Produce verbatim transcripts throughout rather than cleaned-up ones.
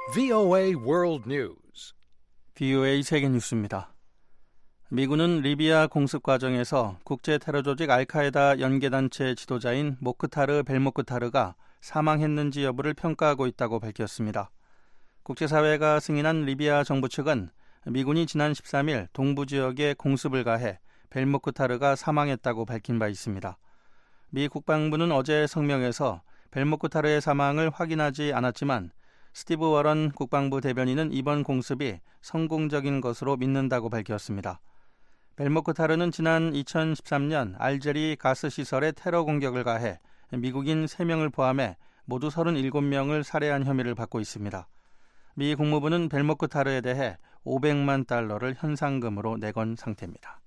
브이오에이 World News. 브이오에이 세계 뉴스입니다. 미군은 리비아 공습 과정에서 국제 테러 조직 알카에다 연계단체 지도자인 모크타르 벨모크타르가 사망했는지 여부를 평가하고 있다고 밝혔습니다. 국제사회가 승인한 리비아 정부 측은 미군이 지난 십삼 일 동부 지역에 공습을 가해 벨모크타르가 사망했다고 밝힌 바 있습니다. 미 국방부는 어제 성명에서 벨모크타르의 사망을 확인하지 않았지만 스티브 워런 국방부 대변인은 이번 공습이 성공적인 것으로 믿는다고 밝혔습니다. 벨모크타르는 지난 이천십삼 년 알제리 가스시설에 테러 공격을 가해 미국인 세 명을 포함해 모두 서른일곱 명을 살해한 혐의를 받고 있습니다. 미 국무부는 벨모크타르에 대해 오백만 달러를 현상금으로 내건 상태입니다.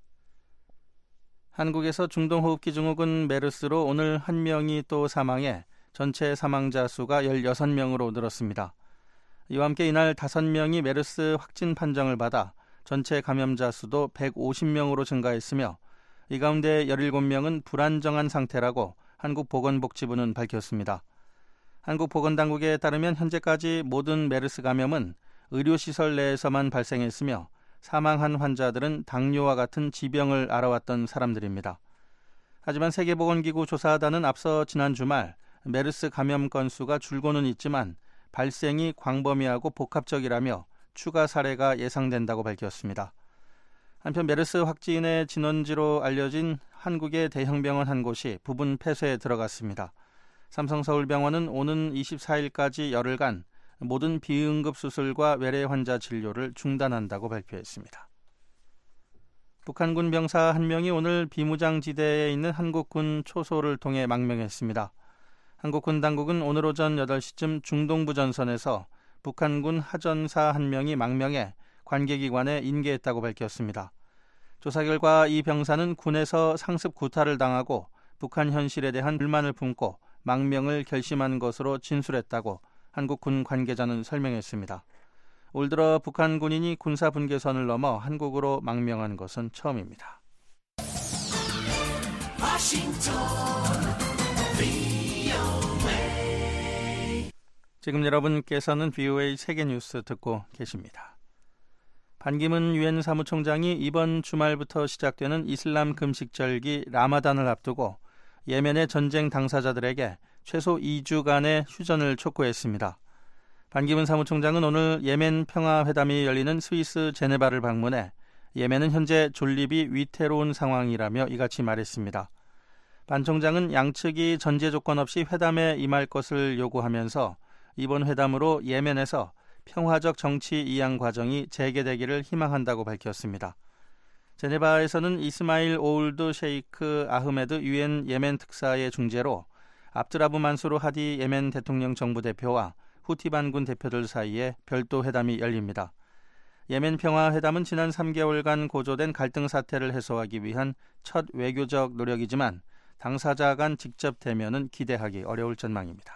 한국에서 중동호흡기 증후군 메르스로 오늘 한 명이 또 사망해 전체 사망자 수가 열여섯 명으로 늘었습니다. 이와 함께 이날 다섯 명이 메르스 확진 판정을 받아 전체 감염자 수도 백오십 명으로 증가했으며 이 가운데 열일곱 명은 불안정한 상태라고 한국보건복지부는 밝혔습니다. 한국보건당국에 따르면 현재까지 모든 메르스 감염은 의료시설 내에서만 발생했으며 사망한 환자들은 당뇨와 같은 지병을 앓아왔던 사람들입니다. 하지만 세계보건기구 조사단은 앞서 지난 주말 메르스 감염 건수가 줄고는 있지만 발생이 광범위하고 복합적이라며 추가 사례가 예상된다고 밝혔습니다. 한편 메르스 확진의 진원지로 알려진 한국의 대형 병원 한 곳이 부분 폐쇄에 들어갔습니다. 삼성서울병원은 오는 이십사 일까지 열흘간 모든 비응급 수술과 외래 환자 진료를 중단한다고 발표했습니다. 북한군 병사 한 명이 오늘 비무장지대에 있는 한국군 초소를 통해 망명했습니다. 한국군 당국은 오늘 오전 여덟 시쯤 중동부 전선에서 북한군 하전사 한 명이 망명해 관계기관에 인계했다고 밝혔습니다. 조사 결과 이 병사는 군에서 상습 구타를 당하고 북한 현실에 대한 불만을 품고 망명을 결심한 것으로 진술했다고 한국군 관계자는 설명했습니다. 올 들어 북한 군인이 군사 분계선을 넘어 한국으로 망명한 것은 처음입니다. 워싱턴 지금 여러분께서는 브이오에이 세계뉴스 듣고 계십니다. 반기문 유엔 사무총장이 이번 주말부터 시작되는 이슬람 금식절기 라마단을 앞두고 예멘의 전쟁 당사자들에게 최소 이 주간의 휴전을 촉구했습니다. 반기문 사무총장은 오늘 예멘 평화회담이 열리는 스위스 제네바를 방문해 예멘은 현재 존립이 위태로운 상황이라며 이같이 말했습니다. 반 총장은 양측이 전제 조건 없이 회담에 임할 것을 요구하면서 이번 회담으로 예멘에서 평화적 정치 이양 과정이 재개되기를 희망한다고 밝혔습니다. 제네바에서는 이스마일 오울드 셰이크 아흐메드 유엔 예멘 특사의 중재로 압드라브 만수르 하디 예멘 대통령 정부 대표와 후티 반군 대표들 사이에 별도 회담이 열립니다. 예멘 평화회담은 지난 삼 개월간 고조된 갈등 사태를 해소하기 위한 첫 외교적 노력이지만 당사자 간 직접 대면은 기대하기 어려울 전망입니다.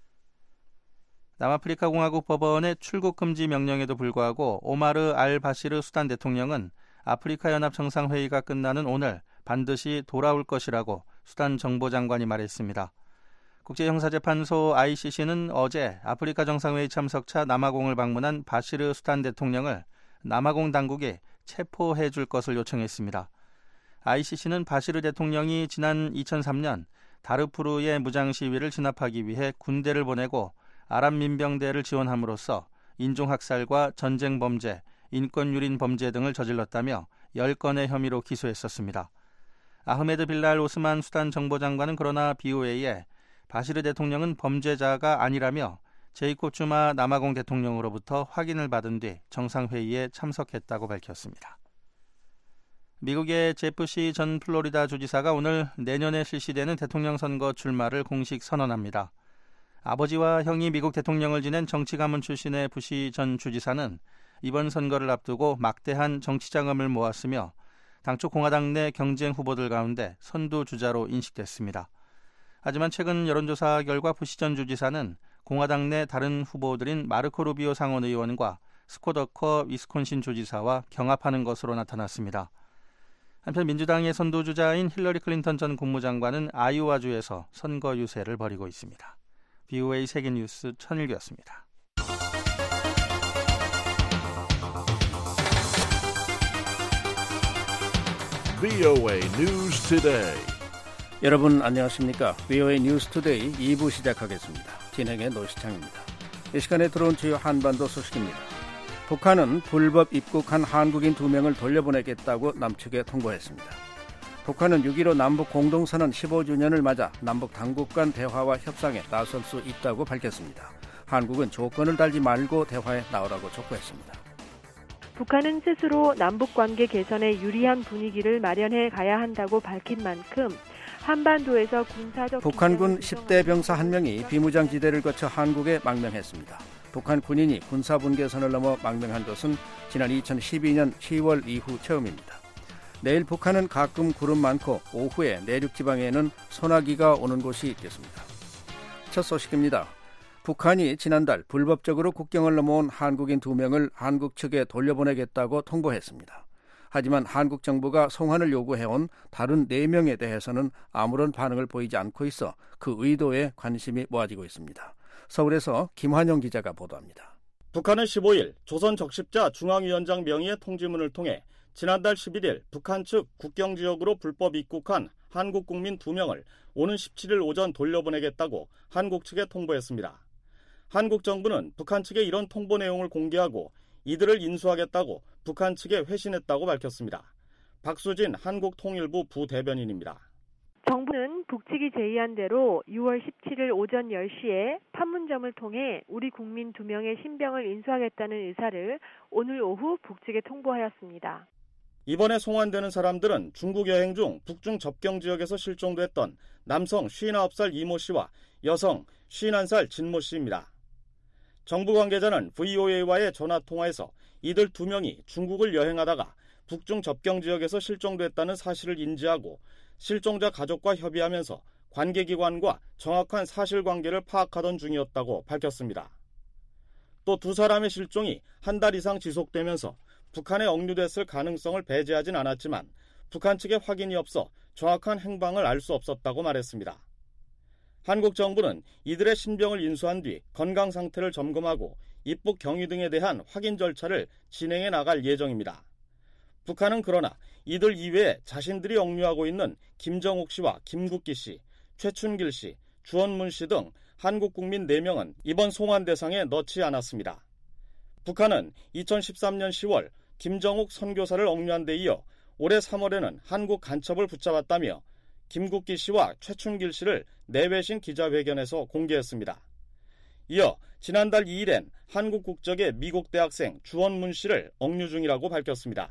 남아프리카 공화국 법원의 출국 금지 명령에도 불구하고 오마르 알 바시르 수단 대통령은 아프리카 연합 정상회의가 끝나는 오늘 반드시 돌아올 것이라고 수단 정보장관이 말했습니다. 국제형사재판소 아이씨씨는 어제 아프리카 정상회의 참석차 남아공을 방문한 바시르 수단 대통령을 남아공 당국이 체포해 줄 것을 요청했습니다. 아이씨씨는 바시르 대통령이 지난 이천삼 년 다르푸르의 무장시위를 진압하기 위해 군대를 보내고 아랍 민병대를 지원함으로써 인종학살과 전쟁범죄, 인권유린 범죄 등을 저질렀다며 열 건의 혐의로 기소했었습니다. 아흐메드 빌랄 오스만 수단 정보장관은 그러나 브이오에이에 바시르 대통령은 범죄자가 아니라며 제이콥 쭈마 남아공 대통령으로부터 확인을 받은 뒤 정상회의에 참석했다고 밝혔습니다. 미국의 제프시 전 플로리다 주지사가 오늘 내년에 실시되는 대통령 선거 출마를 공식 선언합니다. 아버지와 형이 미국 대통령을 지낸 정치 가문 출신의 부시 전 주지사는 이번 선거를 앞두고 막대한 정치 자금을 모았으며 당초 공화당 내 경쟁 후보들 가운데 선두 주자로 인식됐습니다. 하지만 최근 여론조사 결과 부시 전 주지사는 공화당 내 다른 후보들인 마르코 루비오 상원 의원과 스콧 워커 위스콘신 주지사와 경합하는 것으로 나타났습니다. 한편 민주당의 선두주자인 힐러리 클린턴 전 국무장관은 아이오와주에서 선거 유세를 벌이고 있습니다. 브이오에이 세계뉴스 천일규였습니다. 브이오에이 News Today. 여러분 안녕하십니까? 브이오에이 뉴스 투데이 이 부 시작하겠습니다. 진행의 노시창입니다. 이 시간에 들어온 주요 한반도 소식입니다. 북한은 불법 입국한 한국인 두 명을 돌려보내겠다고 남측에 통보했습니다. 북한은 육 일오 남북 공동선언 십오 주년을 맞아 남북 당국 간 대화와 협상에 나설 수 있다고 밝혔습니다. 한국은 조건을 달지 말고 대화에 나오라고 촉구했습니다. 북한은 스스로 남북관계 개선에 유리한 분위기를 마련해 가야 한다고 밝힌 만큼 한반도에서 군사적 북한군 십 대 병사 한 명이 비무장지대를 거쳐 한국에 망명했습니다. 북한 군인이 군사분계선을 넘어 망명한 것은 지난 이천십이 년 시월 이후 처음입니다. 내일 북한은 가끔 구름 많고 오후에 내륙 지방에는 소나기가 오는 곳이 있겠습니다. 첫 소식입니다. 북한이 지난달 불법적으로 국경을 넘어온 한국인 두 명을 한국 측에 돌려보내겠다고 통보했습니다. 하지만 한국 정부가 송환을 요구해온 다른 네 명에 대해서는 아무런 반응을 보이지 않고 있어 그 의도에 관심이 모아지고 있습니다. 서울에서 김환영 기자가 보도합니다. 북한은 십오 일 조선 적십자 중앙위원장 명의의 통지문을 통해 지난달 십일 일 북한 측 국경지역으로 불법 입국한 한국 국민 두 명을 오는 십칠 일 오전 돌려보내겠다고 한국 측에 통보했습니다. 한국 정부는 북한 측에 이런 통보 내용을 공개하고 이들을 인수하겠다고 북한 측에 회신했다고 밝혔습니다. 박수진 한국통일부 부대변인입니다. 정부는 북측이 제의한 대로 유월 십칠 일 오전 열 시에 판문점을 통해 우리 국민 두 명의 신병을 인수하겠다는 의사를 오늘 오후 북측에 통보하였습니다. 이번에 송환되는 사람들은 중국 여행 중 북중 접경 지역에서 실종됐던 남성 쉰아홉 살 이모 씨와 여성 쉰한 살 진모 씨입니다. 정부 관계자는 브이오에이와의 전화통화에서 이들 두 명이 중국을 여행하다가 북중 접경 지역에서 실종됐다는 사실을 인지하고 실종자 가족과 협의하면서 관계기관과 정확한 사실관계를 파악하던 중이었다고 밝혔습니다. 또 두 사람의 실종이 한 달 이상 지속되면서 북한에 억류됐을 가능성을 배제하진 않았지만 북한 측의 확인이 없어 정확한 행방을 알 수 없었다고 말했습니다. 한국 정부는 이들의 신병을 인수한 뒤 건강 상태를 점검하고 입국 경위 등에 대한 확인 절차를 진행해 나갈 예정입니다. 북한은 그러나 이들 이외에 자신들이 억류하고 있는 김정욱 씨와 김국기 씨, 최춘길 씨, 주원문 씨 등 한국 국민 네 명은 이번 송환 대상에 넣지 않았습니다. 북한은 이천십삼 년 시월 김정욱 선교사를 억류한 데 이어 올해 삼월에는 한국 간첩을 붙잡았다며 김국기 씨와 최춘길 씨를 내외신 기자회견에서 공개했습니다. 이어 지난달 이 일엔 한국 국적의 미국 대학생 주원문 씨를 억류 중이라고 밝혔습니다.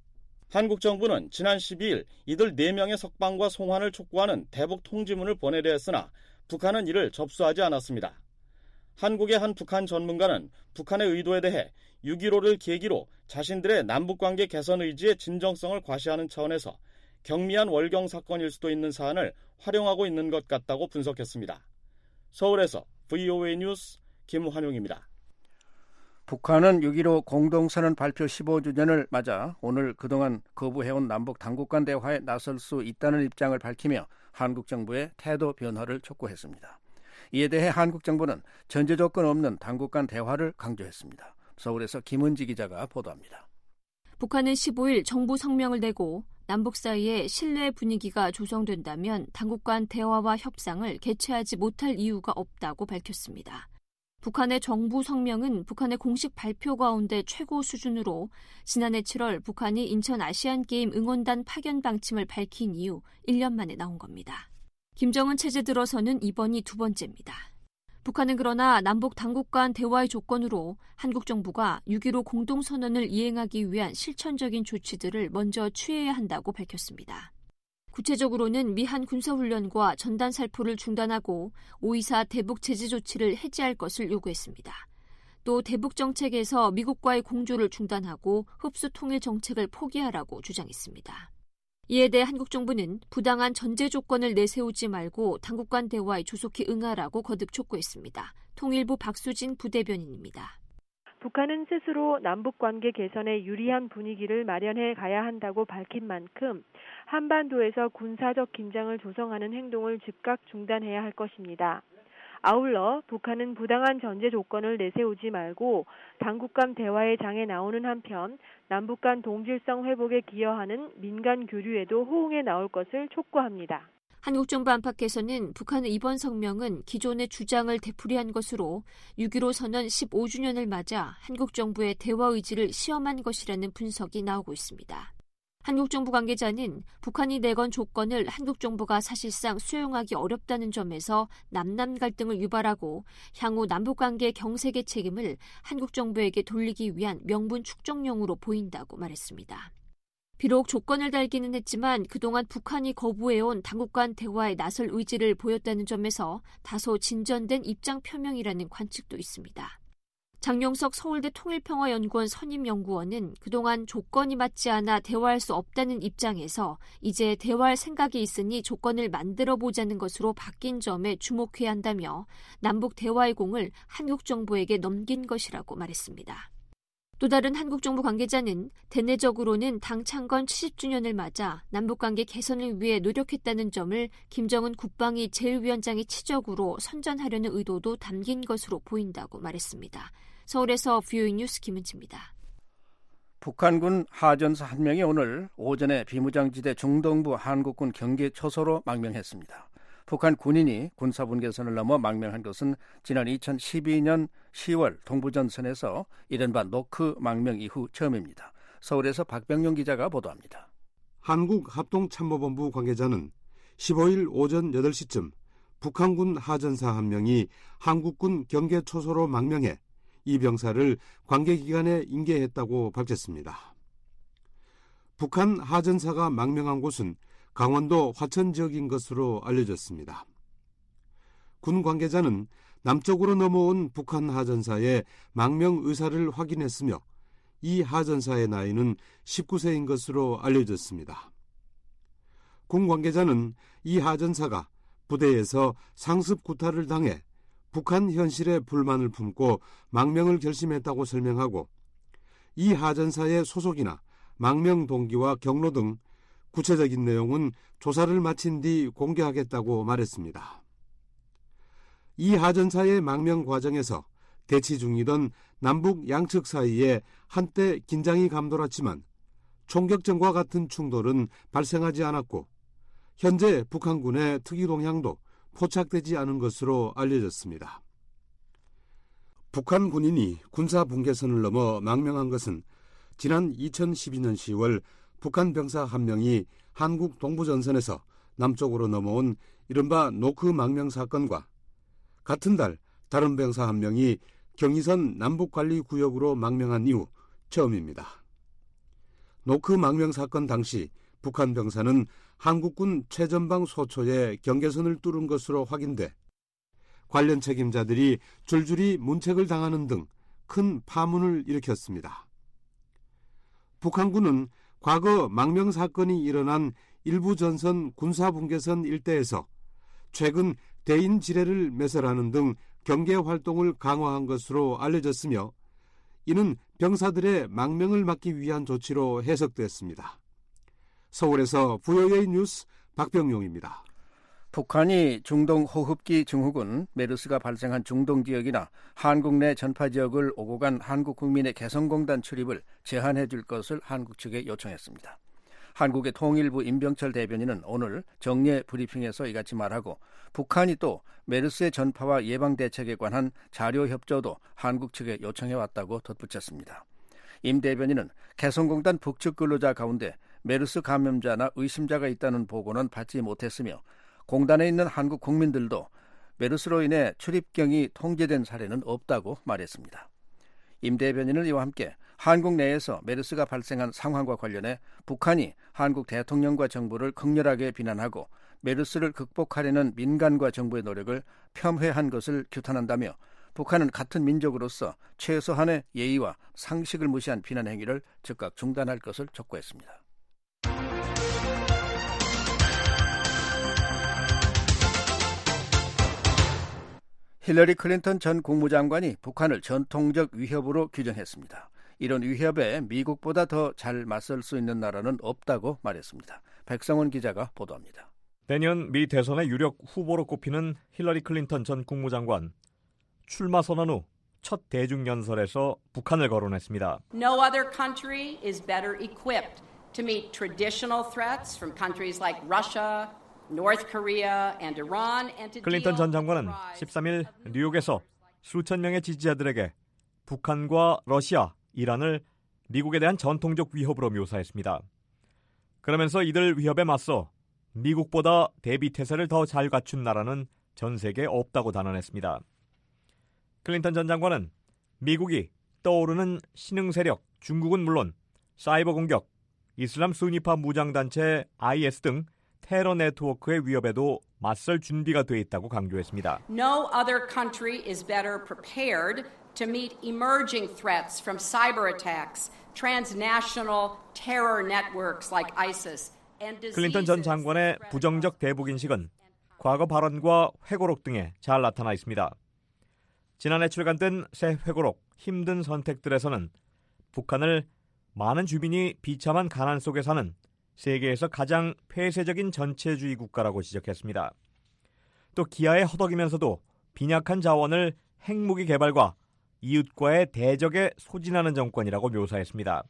한국 정부는 지난 십이 일 이들 네 명의 석방과 송환을 촉구하는 대북 통지문을 보내려 했으나 북한은 이를 접수하지 않았습니다. 한국의 한 북한 전문가는 북한의 의도에 대해 육 일오를 계기로 자신들의 남북관계 개선 의지의 진정성을 과시하는 차원에서 경미한 월경 사건일 수도 있는 사안을 활용하고 있는 것 같다고 분석했습니다. 서울에서 브이오에이 뉴스 김환용입니다. 북한은 육 일오 공동선언 발표 십오 주년을 맞아 오늘 그동안 거부해온 남북 당국 간 대화에 나설 수 있다는 입장을 밝히며 한국 정부의 태도 변화를 촉구했습니다. 이에 대해 한국 정부는 전제 조건 없는 당국 간 대화를 강조했습니다. 서울에서 김은지 기자가 보도합니다. 북한은 십오 일 정부 성명을 내고 남북 사이에 신뢰 분위기가 조성된다면 당국 간 대화와 협상을 개최하지 못할 이유가 없다고 밝혔습니다. 북한의 정부 성명은 북한의 공식 발표 가운데 최고 수준으로 지난해 칠월 북한이 인천 아시안게임 응원단 파견 방침을 밝힌 이후 일 년 만에 나온 겁니다. 김정은 체제 들어서는 이번이 두 번째입니다. 북한은 그러나 남북 당국 간 대화의 조건으로 한국 정부가 육 일오 공동선언을 이행하기 위한 실천적인 조치들을 먼저 취해야 한다고 밝혔습니다. 구체적으로는 미한 군사훈련과 전단 살포를 중단하고 오이사 대북 제재 조치를 해제할 것을 요구했습니다. 또 대북 정책에서 미국과의 공조를 중단하고 흡수 통일 정책을 포기하라고 주장했습니다. 이에 대해 한국 정부는 부당한 전제 조건을 내세우지 말고 당국 간 대화에 조속히 응하라고 거듭 촉구했습니다. 통일부 박수진 부대변인입니다. 북한은 스스로 남북관계 개선에 유리한 분위기를 마련해 가야 한다고 밝힌 만큼 한반도에서 군사적 긴장을 조성하는 행동을 즉각 중단해야 할 것입니다. 아울러 북한은 부당한 전제 조건을 내세우지 말고 당국 간 대화의 장에 나오는 한편 남북 간 동질성 회복에 기여하는 민간 교류에도 호응해 나올 것을 촉구합니다. 한국 정부 안팎에서는 북한의 이번 성명은 기존의 주장을 되풀이한 것으로 육점일오 선언 십오 주년을 맞아 한국 정부의 대화 의지를 시험한 것이라는 분석이 나오고 있습니다. 한국 정부 관계자는 북한이 내건 조건을 한국 정부가 사실상 수용하기 어렵다는 점에서 남남 갈등을 유발하고 향후 남북관계 경색의 책임을 한국 정부에게 돌리기 위한 명분 축적용으로 보인다고 말했습니다. 비록 조건을 달기는 했지만 그동안 북한이 거부해온 당국 간 대화에 나설 의지를 보였다는 점에서 다소 진전된 입장 표명이라는 관측도 있습니다. 장용석 서울대 통일평화연구원 선임연구원은 그동안 조건이 맞지 않아 대화할 수 없다는 입장에서 이제 대화할 생각이 있으니 조건을 만들어보자는 것으로 바뀐 점에 주목해야 한다며 남북 대화의 공을 한국 정부에게 넘긴 것이라고 말했습니다. 또 다른 한국 정부 관계자는 대내적으로는 당 창건 칠십 주년을 맞아 남북관계 개선을 위해 노력했다는 점을 김정은 국방위 제일위원장의 치적으로 선전하려는 의도도 담긴 것으로 보인다고 말했습니다. 서울에서 브이오이 뉴스 김은지입니다. 북한군 하전사 한 명이 오늘 오전에 비무장지대 중동부 한국군 경계 초소로 망명했습니다. 북한 군인이 군사분계선을 넘어 망명한 것은 지난 이천십이 년 시월 동부전선에서 이른바 노크 망명 이후 처음입니다. 서울에서 박병용 기자가 보도합니다. 한국합동참모본부 관계자는 십오일 오전 여덟 시쯤 북한군 하전사 한 명이 한국군 경계 초소로 망명해 이 병사를 관계기관에 인계했다고 밝혔습니다. 북한 하전사가 망명한 곳은 강원도 화천 지역인 것으로 알려졌습니다. 군 관계자는 남쪽으로 넘어온 북한 하전사의 망명 의사를 확인했으며 이 하전사의 나이는 십구 세인 것으로 알려졌습니다. 군 관계자는 이 하전사가 부대에서 상습 구타를 당해 북한 현실에 불만을 품고 망명을 결심했다고 설명하고 이 하전사의 소속이나 망명 동기와 경로 등 구체적인 내용은 조사를 마친 뒤 공개하겠다고 말했습니다. 이 하전사의 망명 과정에서 대치 중이던 남북 양측 사이에 한때 긴장이 감돌았지만 총격전과 같은 충돌은 발생하지 않았고 현재 북한군의 특이 동향도 포착되지 않은 것으로 알려졌습니다. 북한 군인이 군사 분계선을 넘어 망명한 것은 지난 이천십이 년 시월 북한 병사 한 명이 한국 동부전선에서 남쪽으로 넘어온 이른바 노크 망명 사건과 같은 달 다른 병사 한 명이 경의선 남북관리구역으로 망명한 이후 처음입니다. 노크 망명 사건 당시 북한 병사는 한국군 최전방 소초에 경계선을 뚫은 것으로 확인돼 관련 책임자들이 줄줄이 문책을 당하는 등 큰 파문을 일으켰습니다. 북한군은 과거 망명 사건이 일어난 일부 전선 군사분계선 일대에서 최근 대인 지뢰를 매설하는 등 경계 활동을 강화한 것으로 알려졌으며 이는 병사들의 망명을 막기 위한 조치로 해석됐습니다. 서울에서 브이오이 뉴스 박병용입니다. 북한이 중동 호흡기 증후군 메르스가 발생한 중동 지역이나 한국 내 전파 지역을 오고 간 한국 국민의 개성공단 출입을 제한해 줄 것을 한국 측에 요청했습니다. 한국의 통일부 임병철 대변인은 오늘 정례 브리핑에서 이같이 말하고 북한이 또 메르스의 전파와 예방 대책에 관한 자료 협조도 한국 측에 요청해왔다고 덧붙였습니다. 임 대변인은 개성공단 북측 근로자 가운데 메르스 감염자나 의심자가 있다는 보고는 받지 못했으며 공단에 있는 한국 국민들도 메르스로 인해 출입경이 통제된 사례는 없다고 말했습니다. 임 대변인은 이와 함께 한국 내에서 메르스가 발생한 상황과 관련해 북한이 한국 대통령과 정부를 극렬하게 비난하고 메르스를 극복하려는 민간과 정부의 노력을 폄훼한 것을 규탄한다며 북한은 같은 민족으로서 최소한의 예의와 상식을 무시한 비난 행위를 즉각 중단할 것을 촉구했습니다. 힐러리 클린턴 전 국무장관이 북한을 전통적 위협으로 규정했습니다. 이런 위협에 미국보다 더 잘 맞설 수 있는 나라는 없다고 말했습니다. 백성원 기자가 보도합니다. 내년 미 대선의 유력 후보로 꼽히는 힐러리 클린턴 전 국무장관 출마 선언 후 첫 대중연설에서 북한을 거론했습니다. No other country is better equipped to meet traditional threats from countries like Russia, North Korea and Iran and to 클린턴 전 장관은 십삼 일 뉴욕에서 수천 명의 지지자들에게 북한과 러시아, 이란을 미국에 대한 전통적 위협으로 묘사했습니다. 그러면서 이들 위협에 맞서 미국보다 대비태세를 더 잘 갖춘 나라는 전 세계에 없다고 단언했습니다. 클린턴 전 장관은 미국이 떠오르는 신흥 세력, 중국은 물론 사이버 공격, 이슬람 순위파 무장단체 아이에스 등 테러 네트워크의 위협에도 맞설 준비가 돼 있다고 강조했습니다. No other country is better prepared to meet emerging threats from cyber attacks, transnational terror networks like ISIS, and diseases. 클린턴 전 장관의 부정적 대북 인식은 과거 발언과 회고록 등에 잘 나타나 있습니다. 지난해 출간된 새 회고록 힘든 선택들에서는 북한을 많은 주민이 비참한 가난 속에 사는 세계에서 가장 폐쇄적인 전체주의 국가라고 지적했습니다. 또 기아에 허덕이면서도 빈약한 자원을 핵무기 개발과 이웃과의 대적에 소진하는 정권이라고 묘사했습니다.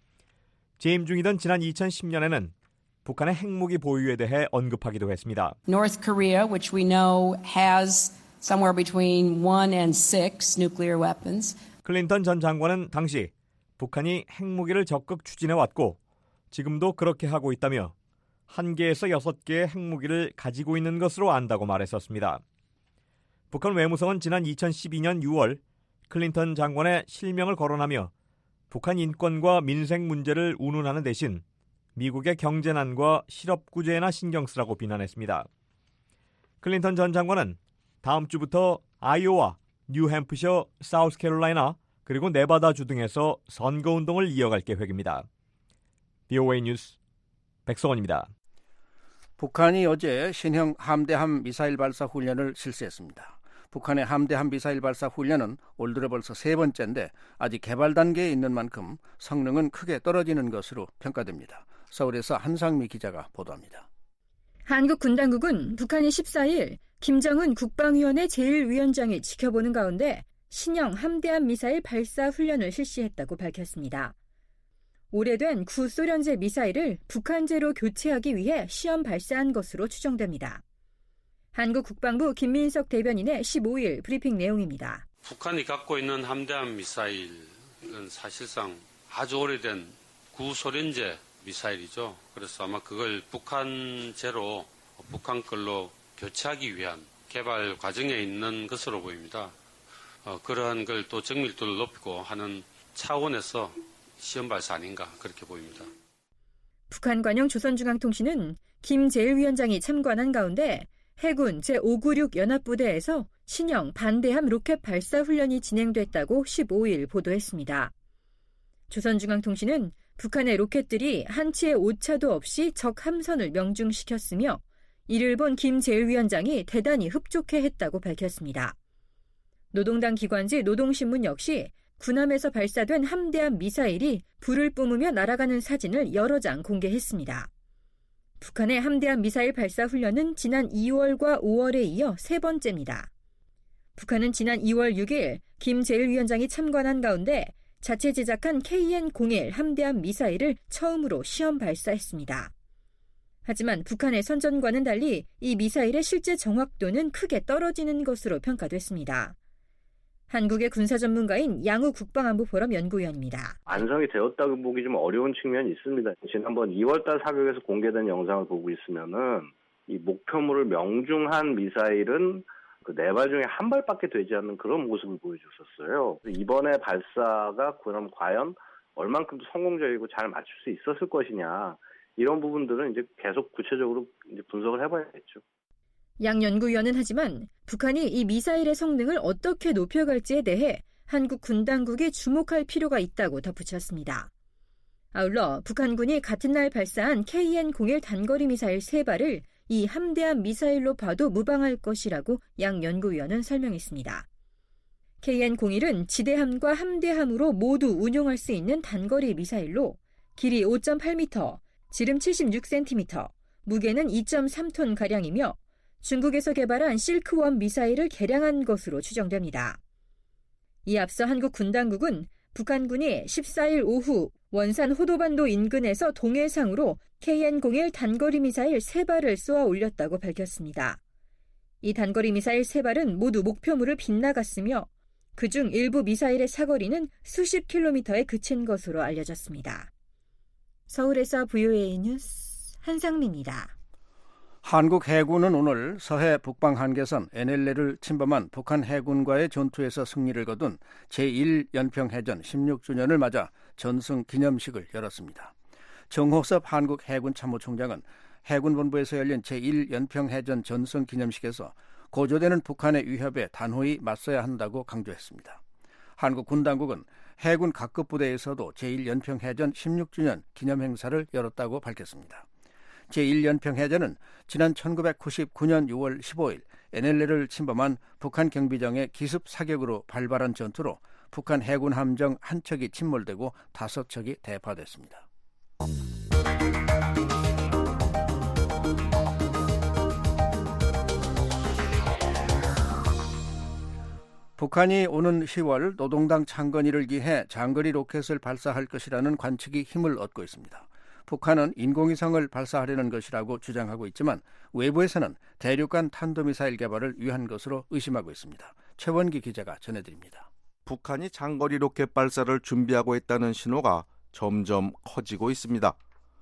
재임 중이던 지난 이천십 년에는 북한의 핵무기 보유에 대해 언급하기도 했습니다. North Korea, which we know has somewhere between one and six nuclear weapons. 클린턴 전 장관은 당시 북한이 핵무기를 적극 추진해왔고 지금도 그렇게 하고 있다며 한 개에서 여섯 개의 핵무기를 가지고 있는 것으로 안다고 말했었습니다. 북한 외무성은 지난 이천십이 년 유월 클린턴 장관의 실명을 거론하며 북한 인권과 민생 문제를 운운하는 대신 미국의 경제난과 실업구제에나 신경 쓰라고 비난했습니다. 클린턴 전 장관은 다음 주부터 아이오와, 뉴햄프셔, 사우스캐롤라이나 그리고 네바다주 등에서 선거운동을 이어갈 계획입니다. 비오에이 뉴스 백성원입니다. 북한이 어제 신형 함대함 미사일 발사 훈련을 실시했습니다. 북한의 함대함 미사일 발사 훈련은 올 들어 벌써 세 번째인데 아직 개발 단계에 있는 만큼 성능은 크게 떨어지는 것으로 평가됩니다. 서울에서 한상미 기자가 보도합니다. 한국 군당국은 북한이 십사 일 김정은 국방위원회 제일 위원장이 지켜보는 가운데 신형 함대함 미사일 발사 훈련을 실시했다고 밝혔습니다. 오래된 구소련제 미사일을 북한제로 교체하기 위해 시험 발사한 것으로 추정됩니다. 한국 국방부 김민석 대변인의 십오 일 브리핑 내용입니다. 북한이 갖고 있는 함대함 미사일은 사실상 아주 오래된 구소련제 미사일이죠. 그래서 아마 그걸 북한제로 북한 걸로 교체하기 위한 개발 과정에 있는 것으로 보입니다. 어, 그러한 걸 또 정밀도를 높이고 하는 차원에서 시험 발사 아닌가 그렇게 보입니다. 북한 관영 조선중앙통신은 김 제일 위원장이 참관한 가운데 해군 제오구육 연합부대에서 신형 반대함 로켓 발사 훈련이 진행됐다고 십오 일 보도했습니다. 조선중앙통신은 북한의 로켓들이 한치의 오차도 없이 적 함선을 명중시켰으며 이를 본 김 제일 위원장이 대단히 흡족해했다고 밝혔습니다. 노동당 기관지 노동신문 역시 군함에서 발사된 함대함 미사일이 불을 뿜으며 날아가는 사진을 여러 장 공개했습니다. 북한의 함대함 미사일 발사 훈련은 지난 이월과 오월에 이어 세 번째입니다. 북한은 지난 이월 육 일 김 제일 위원장이 참관한 가운데 자체 제작한 케이엔 공일 함대함 미사일을 처음으로 시험 발사했습니다. 하지만 북한의 선전과는 달리 이 미사일의 실제 정확도는 크게 떨어지는 것으로 평가됐습니다. 한국의 군사 전문가인 양우 국방안보포럼 연구위원입니다. 완성이 되었다고 보기 좀 어려운 측면이 있습니다. 지난번 이월달 사격에서 공개된 영상을 보고 있으면은 이 목표물을 명중한 미사일은 그 네 발 중에 한 발밖에 되지 않는 그런 모습을 보여줬었어요. 이번에 발사가 그럼 과연 얼만큼 성공적이고 잘 맞출 수 있었을 것이냐 이런 부분들은 이제 계속 구체적으로 이제 분석을 해봐야겠죠. 양 연구위원은 하지만 북한이 이 미사일의 성능을 어떻게 높여갈지에 대해 한국 군당국이 주목할 필요가 있다고 덧붙였습니다. 아울러 북한군이 같은 날 발사한 케이엔 공일 단거리 미사일 세 발을 이 함대함 미사일로 봐도 무방할 것이라고 양 연구위원은 설명했습니다. 케이엔 공일은 지대함과 함대함으로 모두 운용할 수 있는 단거리 미사일로 길이 오 점 팔 미터, 지름 칠십육 센티미터, 무게는 이 점 삼 톤 가량이며 중국에서 개발한 실크원 미사일을 개량한 것으로 추정됩니다. 이 앞서 한국 군 당국은 북한군이 십사 일 오후 원산 호도반도 인근에서 동해상으로 케이엔 공일 단거리 미사일 세 발을 쏘아 올렸다고 밝혔습니다. 이 단거리 미사일 세 발은 모두 목표물을 빗나갔으며 그중 일부 미사일의 사거리는 수십 킬로미터에 그친 것으로 알려졌습니다. 서울에서 브이오에이 뉴스 한상미입니다. 한국 해군은 오늘 서해 북방 한계선 엔엘엘을 침범한 북한 해군과의 전투에서 승리를 거둔 제일 연평해전 십육 주년을 맞아 전승 기념식을 열었습니다. 정호섭 한국 해군 참모총장은 해군본부에서 열린 제일 연평해전 전승 기념식에서 고조되는 북한의 위협에 단호히 맞서야 한다고 강조했습니다. 한국 군 당국은 해군 각급 부대에서도 제일 연평해전 십육 주년 기념행사를 열었다고 밝혔습니다. 제일 연평해전은 지난 천구백구십구 년 유월 십오일 엔엘엘을 침범한 북한 경비정의 기습 사격으로 발발한 전투로 북한 해군 함정 한 척이 침몰되고 다섯 척이 대파됐습니다. 북한이 오는 시월 노동당 창건일을 기해 장거리 로켓을 발사할 것이라는 관측이 힘을 얻고 있습니다. 북한은 인공위성을 발사하려는 것이라고 주장하고 있지만 외부에서는 대륙간 탄도미사일 개발을 위한 것으로 의심하고 있습니다. 최원기 기자가 전해드립니다. 북한이 장거리 로켓 발사를 준비하고 있다는 신호가 점점 커지고 있습니다.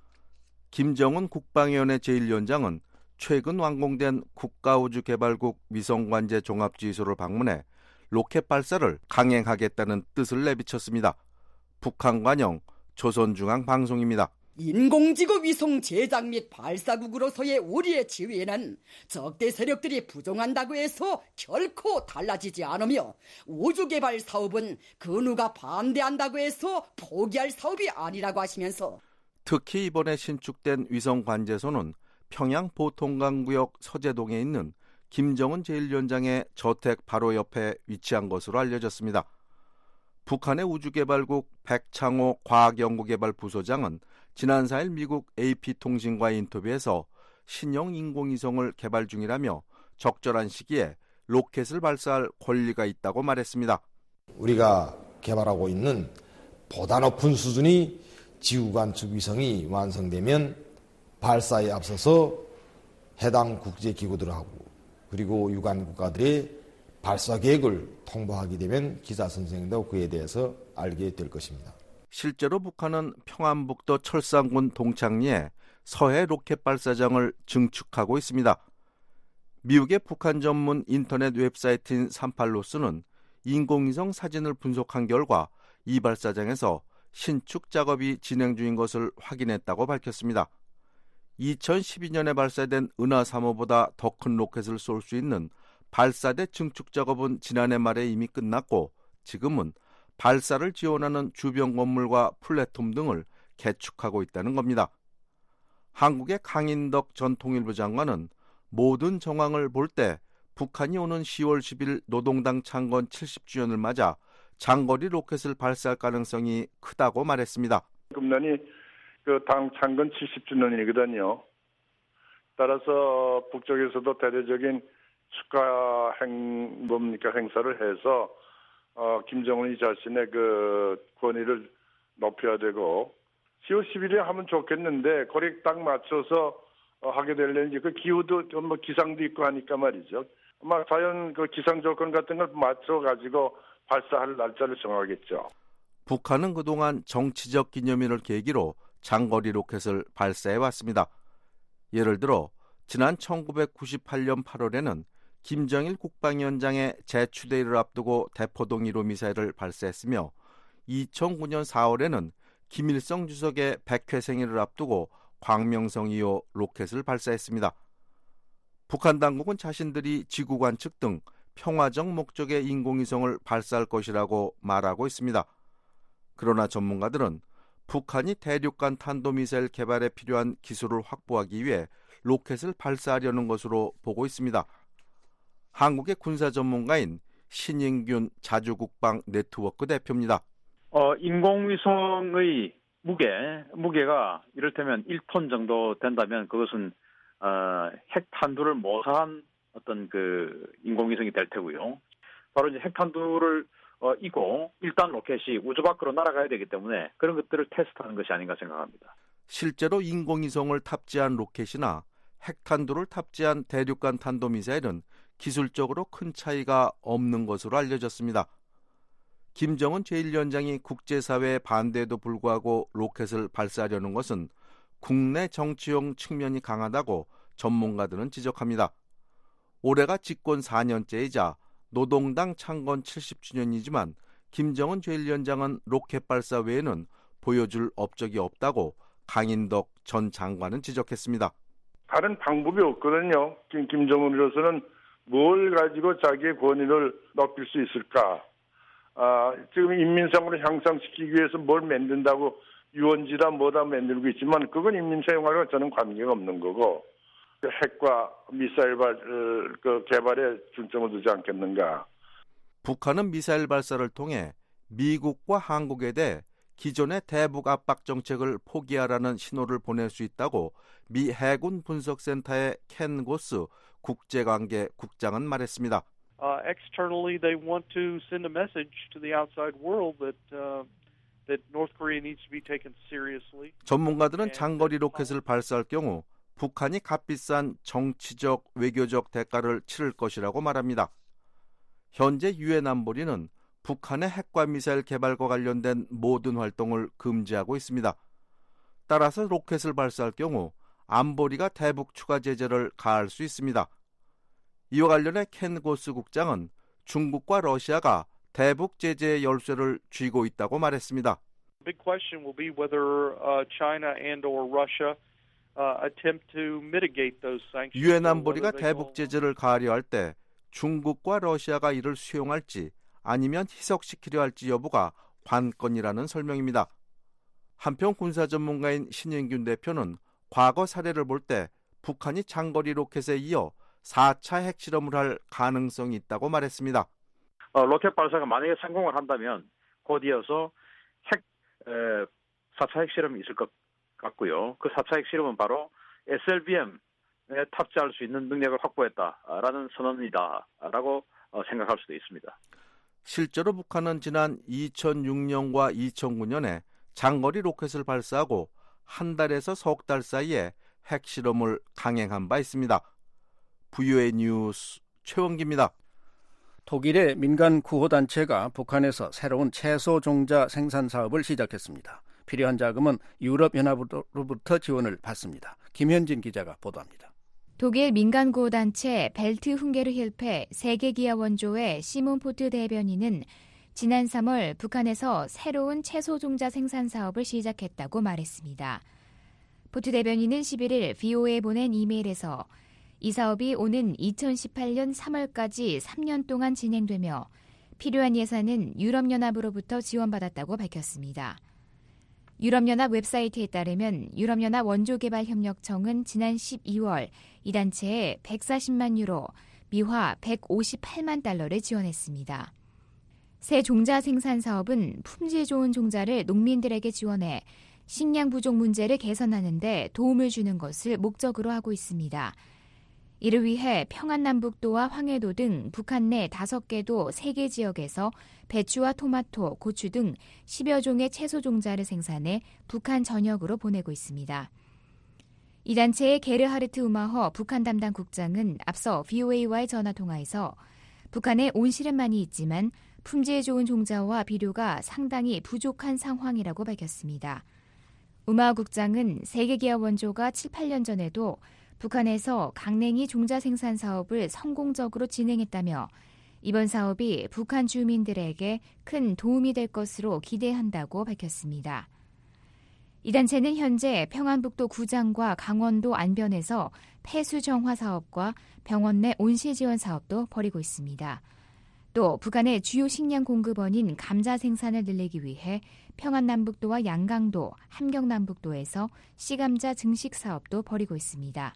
김정은 국방위원회 제일 위원장은 최근 완공된 국가우주개발국 위성관제 종합지휘소를 방문해 로켓 발사를 강행하겠다는 뜻을 내비쳤습니다. 북한 관영 조선중앙방송입니다. 인공지구 위성 제작 및 발사국으로서의 우리의 지위에는 적대 세력들이 부정한다고 해서 결코 달라지지 않으며 우주개발 사업은 그 누가 반대한다고 해서 포기할 사업이 아니라고 하시면서 특히 이번에 신축된 위성관제소는 평양 보통강구역 서재동에 있는 김정은 제일 위원장의 저택 바로 옆에 위치한 것으로 알려졌습니다. 북한의 우주개발국 백창호 과학연구개발 부소장은 지난 사일 미국 에이피통신과의 인터뷰에서 신형 인공위성을 개발 중이라며 적절한 시기에 로켓을 발사할 권리가 있다고 말했습니다. 우리가 개발하고 있는 보다 높은 수준의 지구관측 위성이 완성되면 발사에 앞서서 해당 국제기구들하고 그리고 유관 국가들의 발사 계획을 통보하게 되면 기자 선생님도 그에 대해서 알게 될 것입니다. 실제로 북한은 평안북도 철산군 동창리에 서해 로켓 발사장을 증축하고 있습니다. 미국의 북한 전문 인터넷 웹사이트인 삼팔로스는 인공위성 사진을 분석한 결과 이 발사장에서 신축 작업이 진행 중인 것을 확인했다고 밝혔습니다. 이천십이 년에 발사된 은하 삼 호보다 더 큰 로켓을 쏠 수 있는 발사대 증축 작업은 지난해 말에 이미 끝났고 지금은 발사를 지원하는 주변 건물과 플랫폼 등을 개축하고 있다는 겁니다. 한국의 강인덕 전 통일부 장관은 모든 정황을 볼 때 북한이 오는 시월 십일 노동당 창건 칠십 주년을 맞아 장거리 로켓을 발사할 가능성이 크다고 말했습니다. 금년이 그 당 창건 칠십 주년이거든요. 따라서 북쪽에서도 대대적인 축하 행 뭡니까 행사를 해서 어, 김정은이 자신의 그 권위를 높여야 되고 시월 십일에 하면 좋겠는데 거기에 딱 맞춰서 어, 하게 되려니 그 기후도 좀 뭐 기상도 있고 하니까 말이죠. 아마 자연 그 기상 조건 같은 걸 맞춰 가지고 발사할 날짜를 정하겠죠. 북한은 그동안 정치적 기념일을 계기로 장거리 로켓을 발사해 왔습니다. 예를 들어 지난 천구백구십팔 년 팔월에는 김정일 국방위원장의 제추대회를 앞두고 대포동 일 호 미사일을 발사했으며 이천구 년 사월에는 김일성 주석의 백 회 생일을 앞두고 광명성 이 호 로켓을 발사했습니다. 북한 당국은 자신들이 지구관측 등 평화적 목적의 인공위성을 발사할 것이라고 말하고 있습니다. 그러나 전문가들은 북한이 대륙간 탄도미사일 개발에 필요한 기술을 확보하기 위해 로켓을 발사하려는 것으로 보고 있습니다. 한국의 군사 전문가인 신인균 자주국방 네트워크 대표입니다. 어, 인공위성의 무게, 무게가 이를테면 일 톤 정도 된다면 그것은 어, 핵탄두를 모사한 어떤 그 인공위성이 될 테고요. 바로 이제 핵탄두를 어, 이고 일단 로켓이 우주 밖으로 날아가야 되기 때문에 그런 것들을 테스트하는 것이 아닌가 생각합니다. 실제로 인공위성을 탑재한 로켓이나 핵탄두를 탑재한 대륙간 탄도미사일은 기술적으로 큰 차이가 없는 것으로 알려졌습니다. 김정은 제일 위원장이 국제사회의 반대에도 불구하고 로켓을 발사하려는 것은 국내 정치용 측면이 강하다고 전문가들은 지적합니다. 올해가 집권 사 년째이자 노동당 창건 칠십 주년이지만 김정은 제일 위원장은 로켓 발사 외에는 보여줄 업적이 없다고 강인덕 전 장관은 지적했습니다. 다른 방법이 없거든요. 김, 김정은으로서는 뭘 가지고 자기의 권위를 높일 수 있을까? 아, 지금 인민상으로 향상시키기 위해서 뭘 만든다고 유원지다 뭐다 만들고 있지만 그건 인민사용하고 저는 관계가 없는 거고 핵과 미사일 발, 어, 그 개발에 중점을 두지 않겠는가. 북한은 미사일 발사를 통해 미국과 한국에 대해 기존의 대북 압박 정책을 포기하라는 신호를 보낼 수 있다고 미 해군 분석센터의 켄 고스 국제관계 국장은 말했습니다. Uh, externally, they want to send a message to the outside world that uh, that North Korea needs to be taken seriously. 전문가들은 장거리 로켓을 발사할 경우 북한이 값비싼 정치적, 외교적 대가를 치를 것이라고 말합니다. 현재 유엔 안보리는 북한의 핵과 미사일 개발과 관련된 모든 활동을 금지하고 있습니다. 따라서 로켓을 발사할 경우 안보리가 대북 추가 제재를 가할 수 있습니다. 이와 관련해 켄 고스 국장은 중국과 러시아가 대북 제재의 열쇠를 쥐고 있다고 말했습니다. The big question will be whether uh, China and or Russia uh, attempt to mitigate those sanctions. 유엔 안보리가 대북 제재를 가하려 할 때 중국과 러시아가 이를 수용할지 아니면 희석시키려 할지 여부가 관건이라는 설명입니다. 한편 군사 전문가인 신인균 대표는 과거 사례를 볼 때 북한이 장거리 로켓에 이어 사 차 핵실험을 할 가능성이 있다고 말했습니다. 어, 로켓 발사가 만약에 성공을 한다면 곧 이어서 핵 에, 사 차 핵실험이 있을 것 같고요. 그 사 차 핵실험은 바로 에스엘비엠에 탑재할 수 있는 능력을 확보했다라는 선언이다라고 어, 생각할 수도 있습니다. 실제로 북한은 지난 이천육 년과 이천구 년에 장거리 로켓을 발사하고 한 달에서 석 달 사이에 핵실험을 강행한 바 있습니다. 브이오에이 뉴스 최원기입니다. 독일의 민간 구호단체가 북한에서 새로운 채소 종자 생산 사업을 시작했습니다. 필요한 자금은 유럽연합으로부터 지원을 받습니다. 김현진 기자가 보도합니다. 독일 민간구호단체 벨트 훈게르 힐페 세계기아 원조의 시몬 포트 대변인은 지난 삼월 북한에서 새로운 채소 종자 생산 사업을 시작했다고 말했습니다. 포트 대변인은 십일 일 브이오에이에 보낸 이메일에서 이 사업이 오는 이천십팔 년 삼월까지 삼 년 동안 진행되며 필요한 예산은 유럽연합으로부터 지원받았다고 밝혔습니다. 유럽연합 웹사이트에 따르면 유럽연합 원조개발협력청은 지난 십이월 이 단체에 백사십만 유로, 미화 백오십팔만 달러를 지원했습니다. 새 종자 생산 사업은 품질 좋은 종자를 농민들에게 지원해 식량 부족 문제를 개선하는 데 도움을 주는 것을 목적으로 하고 있습니다. 이를 위해 평안남북도와 황해도 등 북한 내 다섯 개 도 세 개 지역에서 배추와 토마토, 고추 등 십여 종의 채소 종자를 생산해 북한 전역으로 보내고 있습니다. 이 단체의 게르하르트 우마허 북한 담당 국장은 앞서 브이오에이와의 전화통화에서 북한에 온실은 많이 있지만 품질 좋은 종자와 비료가 상당히 부족한 상황이라고 밝혔습니다. 우마허 국장은 세계기아 원조가 칠, 팔 년 전에도 북한에서 강냉이 종자 생산 사업을 성공적으로 진행했다며 이번 사업이 북한 주민들에게 큰 도움이 될 것으로 기대한다고 밝혔습니다. 이 단체는 현재 평안북도 구장과 강원도 안변에서 폐수 정화 사업과 병원 내 온실 지원 사업도 벌이고 있습니다. 또 북한의 주요 식량 공급원인 감자 생산을 늘리기 위해 평안남북도와 양강도, 함경남북도에서 씨감자 증식 사업도 벌이고 있습니다.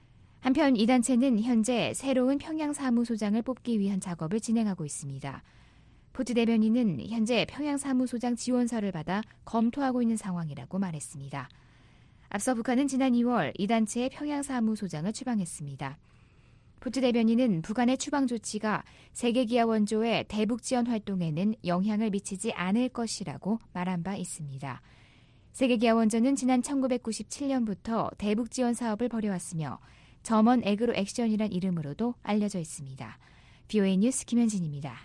한편 이 단체는 현재 새로운 평양 사무소장을 뽑기 위한 작업을 진행하고 있습니다. 포트 대변인은 현재 평양 사무소장 지원서를 받아 검토하고 있는 상황이라고 말했습니다. 앞서 북한은 지난 이월 이 단체의 평양사무소장을 추방했습니다. 포트 대변인은 북한의 추방 조치가 세계기아 원조의 대북 지원 활동에는 영향을 미치지 않을 것이라고 말한 바 있습니다. 세계기아 원조는 지난 천구백구십칠 년부터 대북 지원 사업을 벌여왔으며 점원 애그로 액션이란 이름으로도 알려져 있습니다. 비오에이 뉴스 김현진입니다.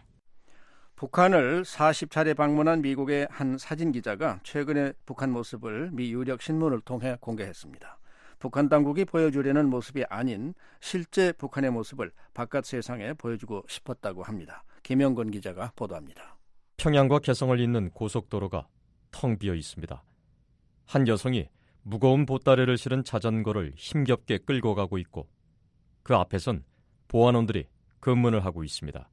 북한을 사십 차례 방문한 미국의 한 사진 기자가 최근의 북한 모습을 미 유력 신문을 통해 공개했습니다. 북한 당국이 보여주려는 모습이 아닌 실제 북한의 모습을 바깥 세상에 보여주고 싶었다고 합니다. 김영건 기자가 보도합니다. 평양과 개성을 잇는 고속도로가 텅 비어 있습니다. 한 여성이 무거운 보따리를 실은 자전거를 힘겹게 끌고 가고 있고 그 앞에선 보안원들이 근무를 하고 있습니다.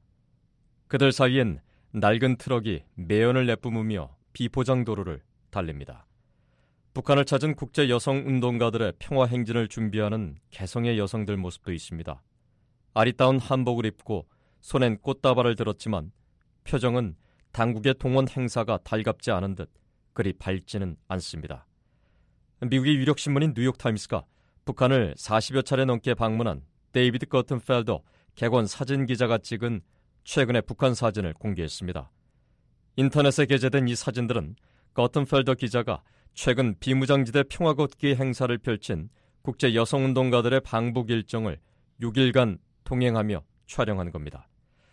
그들 사이엔 낡은 트럭이 매연을 내뿜으며 비포장도로를 달립니다. 북한을 찾은 국제 여성 운동가들의 평화 행진을 준비하는 개성의 여성들 모습도 있습니다. 아리따운 한복을 입고 손엔 꽃다발을 들었지만 표정은 당국의 동원 행사가 달갑지 않은 듯 그리 밝지는 않습니다. 미국의 유력 신문인 뉴욕타임스가 북한을 사십여 차례 넘게 방문한 데이비드 거튼펠더 객원 사진 기자가 찍은 최근의 북한 사진을 공개했습니다. 인터넷에 게재된 이 사진들은 거튼펠더 기자가 최근 비무장지대 평화걷기 행사를 펼친 국제 여성운동가들의 방북 일정을 육 일간 동행하며 촬영한 겁니다.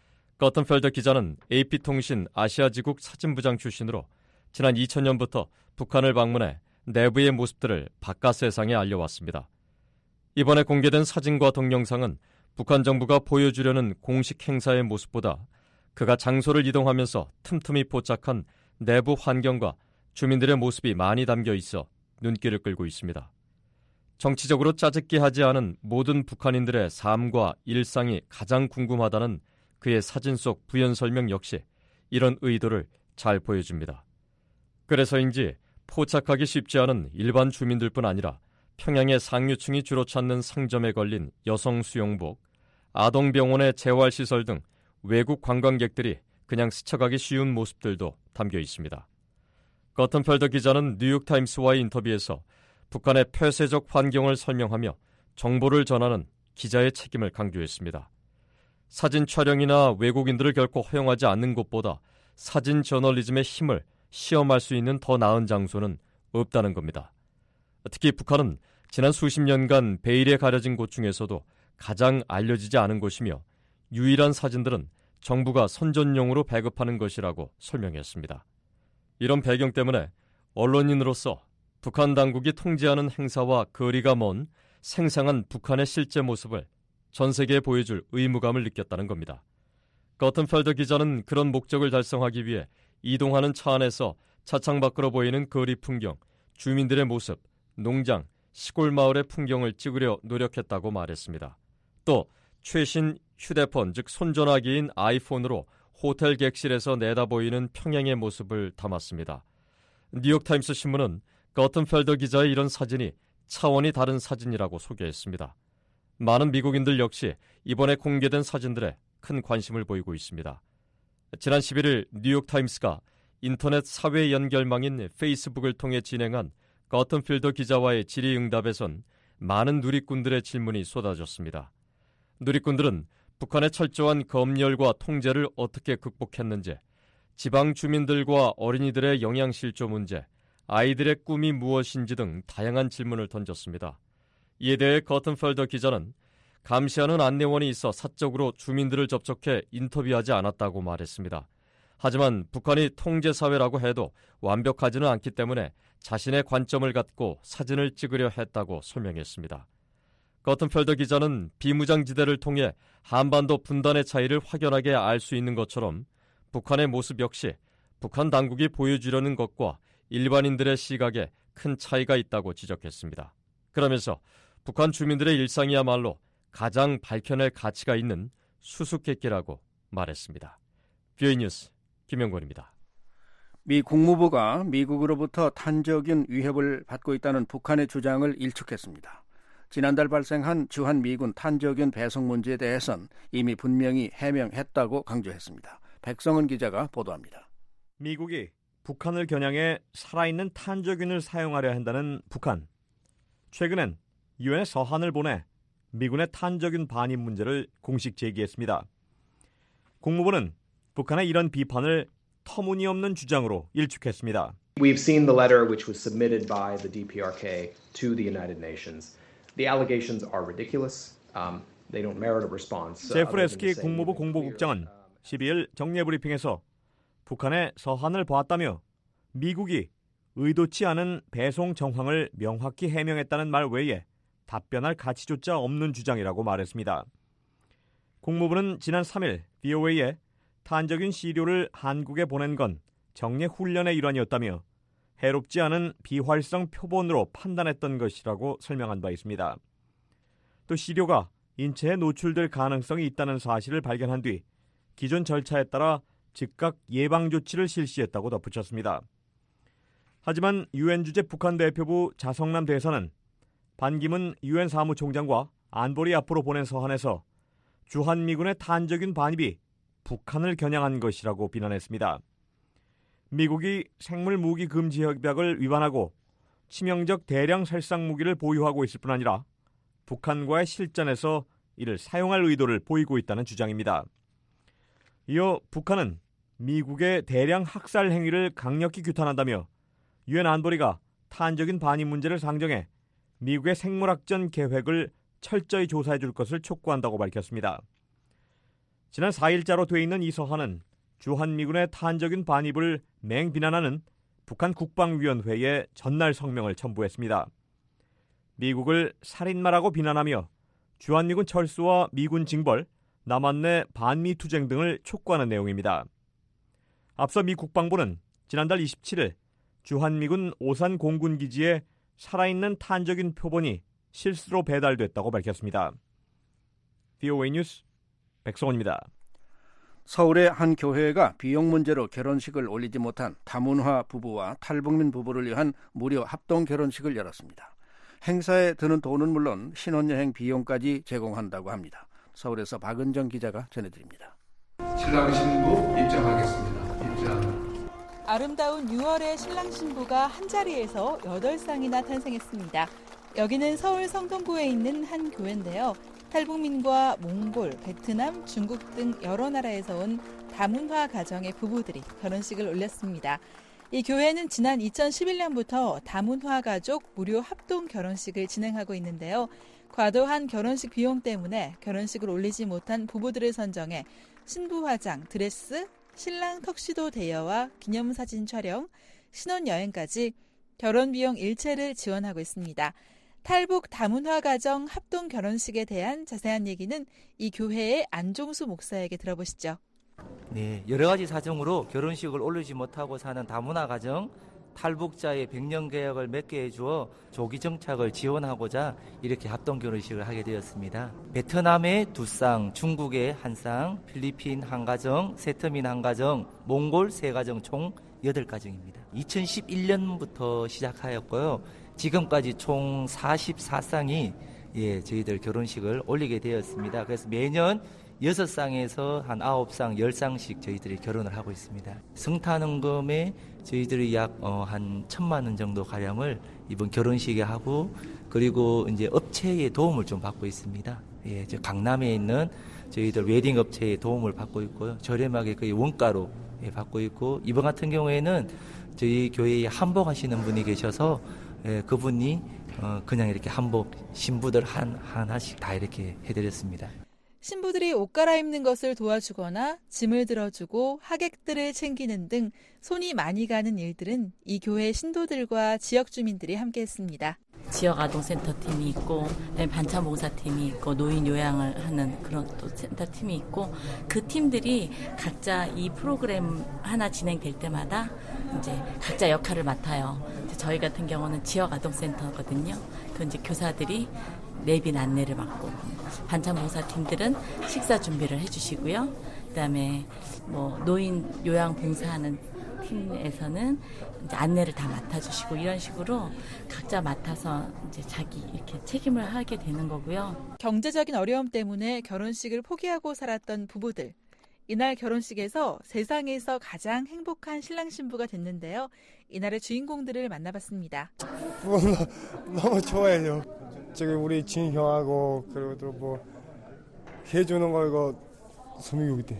거튼펠더 기자는 에이피통신 아시아지국 사진부장 출신으로 지난 이천 년부터 북한을 방문해 내부의 모습들을 바깥 세상에 알려왔습니다. 이번에 공개된 사진과 동영상은 북한 정부가 보여주려는 공식 행사의 모습보다 그가 장소를 이동하면서 틈틈이 포착한 내부 환경과 주민들의 모습이 많이 담겨 있어 눈길을 끌고 있습니다. 정치적으로 짜깁기 하지 않은 모든 북한인들의 삶과 일상이 가장 궁금하다는 그의 사진 속 부연 설명 역시 이런 의도를 잘 보여줍니다. 그래서인지 포착하기 쉽지 않은 일반 주민들뿐 아니라 평양의 상류층이 주로 찾는 상점에 걸린 여성 수영복, 아동병원의 재활시설 등 외국 관광객들이 그냥 스쳐가기 쉬운 모습들도 담겨 있습니다. 거튼펠더 기자는 뉴욕타임스와의 인터뷰에서 북한의 폐쇄적 환경을 설명하며 정보를 전하는 기자의 책임을 강조했습니다. 사진 촬영이나 외국인들을 결코 허용하지 않는 곳보다 사진 저널리즘의 힘을 시험할 수 있는 더 나은 장소는 없다는 겁니다. 특히 북한은 지난 수십 년간 베일에 가려진 곳 중에서도 가장 알려지지 않은 곳이며 유일한 사진들은 정부가 선전용으로 배급하는 것이라고 설명했습니다. 이런 배경 때문에 언론인으로서 북한 당국이 통제하는 행사와 거리가 먼 생생한 북한의 실제 모습을 전 세계에 보여줄 의무감을 느꼈다는 겁니다. 거튼펠더 기자는 그런 목적을 달성하기 위해 이동하는 차 안에서 차창 밖으로 보이는 거리 풍경, 주민들의 모습, 농장, 시골 마을의 풍경을 찍으려 노력했다고 말했습니다. 또 최신 휴대폰, 즉 손전화기인 아이폰으로 호텔 객실에서 내다보이는 평양의 모습을 담았습니다. 뉴욕타임스 신문은 거튼펠더 기자의 이런 사진이 차원이 다른 사진이라고 소개했습니다. 많은 미국인들 역시 이번에 공개된 사진들에 큰 관심을 보이고 있습니다. 지난 십일일 뉴욕타임스가 인터넷 사회 연결망인 페이스북을 통해 진행한 거튼펠더 기자와의 질의응답에선 많은 누리꾼들의 질문이 쏟아졌습니다. 누리꾼들은 북한의 철저한 검열과 통제를 어떻게 극복했는지, 지방 주민들과 어린이들의 영양실조 문제, 아이들의 꿈이 무엇인지 등 다양한 질문을 던졌습니다. 이에 대해 거튼펠더 기자는 감시하는 안내원이 있어 사적으로 주민들을 접촉해 인터뷰하지 않았다고 말했습니다. 하지만 북한이 통제사회라고 해도 완벽하지는 않기 때문에 자신의 관점을 갖고 사진을 찍으려 했다고 설명했습니다. 거튼펠더 기자는 비무장지대를 통해 한반도 분단의 차이를 확연하게 알 수 있는 것처럼 북한의 모습 역시 북한 당국이 보여주려는 것과 일반인들의 시각에 큰 차이가 있다고 지적했습니다. 그러면서 북한 주민들의 일상이야말로 가장 밝혀낼 가치가 있는 수수께끼라고 말했습니다. 비오에이 뉴스 김영권입니다. 미 국무부가 미국으로부터 탄저균 위협을 받고 있다는 북한의 주장을 일축했습니다. 지난달 발생한 주한 미군 탄저균 배송 문제에 대해선 이미 분명히 해명했다고 강조했습니다. 백성은 기자가 보도합니다. 미국이 북한을 겨냥해 살아있는 탄저균을 사용하려 한다는 북한. 최근엔 유엔에 서한을 보내 미군의 탄저균 반입 문제를 공식 제기했습니다. 국무부는 북한의 이런 비판을 터무니없는 주장으로 일축했습니다. We've seen the letter which was submitted by the D P R K to the United Nations. The allegations are ridiculous. Um, they don't merit a response. 제프레스키 국무부 공보국장은 십이일 정례 브리핑에서 북한의 서한을 보았다며 미국이 의도치 않은 배송 정황을 명확히 해명했다는 말 외에 답변할 가치조차 없는 주장이라고 말했습니다. 국무부는 지난 삼일 브이오에이에 탄저균 시료를 한국에 보낸 건 정례 훈련의 일환이었다며 해롭지 않은 비활성 표본으로 판단했던 것이라고 설명한 바 있습니다. 또 시료가 인체에 노출될 가능성이 있다는 사실을 발견한 뒤 기존 절차에 따라 즉각 예방 조치를 실시했다고 덧붙였습니다. 하지만 유엔 주재 북한 대표부 자성남 대사는 반기문 유엔 사무총장과 안보리 앞으로 보낸 서한에서 주한미군의 탄저균 반입이 북한을 겨냥한 것이라고 비난했습니다. 미국이 생물무기 금지 협약을 위반하고 치명적 대량 살상 무기를 보유하고 있을 뿐 아니라 북한과의 실전에서 이를 사용할 의도를 보이고 있다는 주장입니다. 이어 북한은 미국의 대량 학살 행위를 강력히 규탄한다며 유엔 안보리가 탄저균 반입 문제를 상정해 미국의 생물학전 계획을 철저히 조사해 줄 것을 촉구한다고 밝혔습니다. 지난 사일자로 돼 있는 이 서한은 주한미군의 탄저균 반입을 맹비난하는 북한 국방위원회에 전날 성명을 첨부했습니다. 미국을 살인마라고 비난하며 주한미군 철수와 미군 징벌, 남한 내 반미 투쟁 등을 촉구하는 내용입니다. 앞서 미 국방부는 지난달 이십칠일 주한미군 오산 공군기지에 살아있는 탄저균 표본이 실수로 배달됐다고 밝혔습니다. 브이오에이 뉴스 백성원입니다. 서울의 한 교회가 비용 문제로 결혼식을 올리지 못한 다문화 부부와 탈북민 부부를 위한 무료 합동 결혼식을 열었습니다. 행사에 드는 돈은 물론 신혼여행 비용까지 제공한다고 합니다. 서울에서 박은정 기자가 전해드립니다. 신랑 신부 입장하겠습니다. 입장. 아름다운 유월의 신랑 신부가 한자리에서 여덟 쌍이나 탄생했습니다. 여기는 서울 성동구에 있는 한 교회인데요. 탈북민과 몽골, 베트남, 중국 등 여러 나라에서 온 다문화 가정의 부부들이 결혼식을 올렸습니다. 이 교회는 지난 이천십일년부터 다문화 가족 무료 합동 결혼식을 진행하고 있는데요. 과도한 결혼식 비용 때문에 결혼식을 올리지 못한 부부들을 선정해 신부 화장, 드레스, 신랑 턱시도 대여와 기념사진 촬영, 신혼여행까지 결혼 비용 일체를 지원하고 있습니다. 탈북 다문화 가정 합동 결혼식에 대한 자세한 얘기는 이 교회의 안종수 목사에게 들어보시죠. 네, 여러 가지 사정으로 결혼식을 올리지 못하고 사는 다문화 가정, 탈북자의 백년 계약을 맺게 해주어 조기 정착을 지원하고자 이렇게 합동 결혼식을 하게 되었습니다. 베트남의 두 쌍, 중국의 한 쌍, 필리핀 한 가정, 세트민 한 가정, 몽골 세 가정 총 여덟 가정입니다. 이천십일년부터 시작하였고요. 지금까지 총 사십사 쌍이 예, 저희들 결혼식을 올리게 되었습니다. 그래서 매년 여섯 쌍에서 한 아홉 쌍, 열 쌍씩 저희들이 결혼을 하고 있습니다. 성탄원금에 저희들이 약 어, 한 천만 원 정도 가량을 이번 결혼식에 하고 그리고 이제 업체의 도움을 좀 받고 있습니다. 예, 저 강남에 있는 저희들 웨딩 업체의 도움을 받고 있고요. 저렴하게 거의 원가로 예, 받고 있고 이번 같은 경우에는 저희 교회에 한복하시는 분이 계셔서 예, 그분이 어, 그냥 이렇게 한복 신부들 한 하나씩 다 이렇게 해드렸습니다. 신부들이 옷 갈아입는 것을 도와주거나 짐을 들어주고 하객들을 챙기는 등 손이 많이 가는 일들은 이 교회 신도들과 지역 주민들이 함께했습니다. 지역 아동센터 팀이 있고 반찬 봉사팀이 있고 노인 요양을 하는 그런 또 센터 팀이 있고 그 팀들이 각자 이 프로그램 하나 진행될 때마다 이제 각자 역할을 맡아요. 저희 같은 경우는 지역 아동센터거든요. 그 이제 교사들이 내빈 안내를 맡고 반찬 봉사팀들은 식사 준비를 해주시고요. 그다음에 뭐 노인 요양 봉사하는 팀에서는 이제 안내를 다 맡아주시고 이런 식으로 각자 맡아서 이제 자기 이렇게 책임을 하게 되는 거고요. 경제적인 어려움 때문에 결혼식을 포기하고 살았던 부부들. 이날 결혼식에서 세상에서 가장 행복한 신랑 신부가 됐는데요. 이날의 주인공들을 만나봤습니다. 너무 좋아해요. 지금 우리 진 형하고 그리고 또 뭐 해주는 거 이거 소미국이 돼.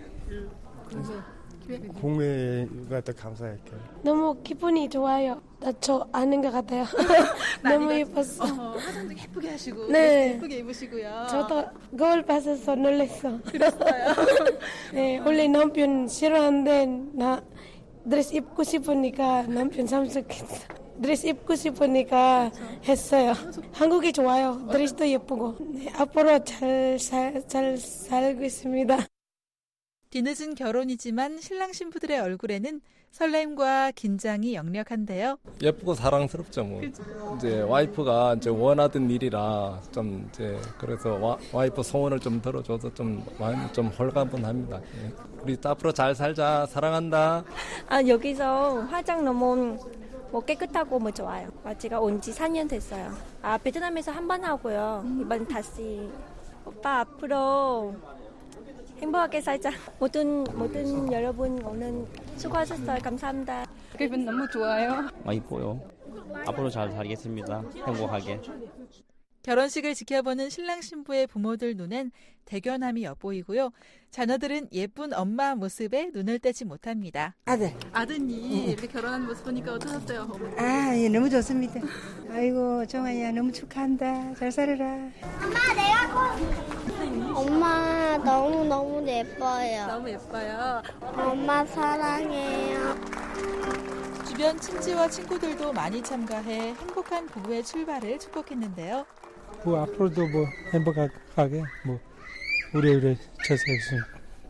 공매가 더 감사할게요. 너무 기분이 좋아요. 나 저 아는 것 같아요. 너무 예뻤어. 어, 화장도 예쁘게 하시고 네. 예쁘게 입으시고요. 저도 거울 봐서 놀랐어. 그랬어요? 네, 원래 남편 싫어하는데 나 드레스 입고 싶으니까 남편 참석했어. 드레스 입고 싶으니까 했어요. 한국이 좋아요. 드레스도 예쁘고. 네, 앞으로 잘, 살, 잘 살고 있습니다. 뒤늦은 결혼이지만 신랑 신부들의 얼굴에는 설렘과 긴장이 역력한데요. 예쁘고 사랑스럽죠. 뭐. 이제 와이프가 이제 원하던 일이라 좀 이제 그래서 와, 와이프 소원을 좀 들어줘서 좀 마음이 좀 홀가분합니다. 예. 우리 앞으로 잘 살자. 사랑한다. 아 여기서 화장 너무 뭐 깨끗하고 뭐 좋아요. 제가 온 지 사 년 됐어요. 아 베트남에서 한 번 하고요. 이번 다시. 오빠 앞으로 행복하게 살자. 모든 모든 여러분 오늘 수고하셨어요. 감사합니다. 기분 너무 좋아요. 많이 보여. 앞으로 잘 살겠습니다. 행복하게. 결혼식을 지켜보는 신랑 신부의 부모들 눈엔 대견함이 엿보이고요. 자녀들은 예쁜 엄마 모습에 눈을 떼지 못합니다. 아들. 아드님 이렇게 결혼한 모습 보니까 어떠셨어요? 아, 예, 너무 좋습니다. 아이고, 정아야 너무 축하한다. 잘 살아라. 엄마, 내가 꼭. 엄마 너무너무 예뻐요. 너무 예뻐요. 엄마 사랑해요. 주변 친지와 친구들도 많이 참가해 행복한 부부의 출발을 축복했는데요. 뭐 앞으로도 뭐 행복하게 뭐 오래오래 잘 살았으면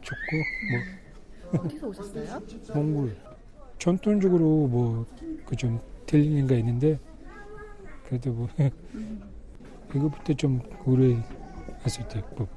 좋고 뭐. 어디서 오셨어요? 몽골. 전통적으로 뭐 그 좀 틀리는 게 있는데 그래도 뭐 이거부터 좀 오래 했을 때 뭐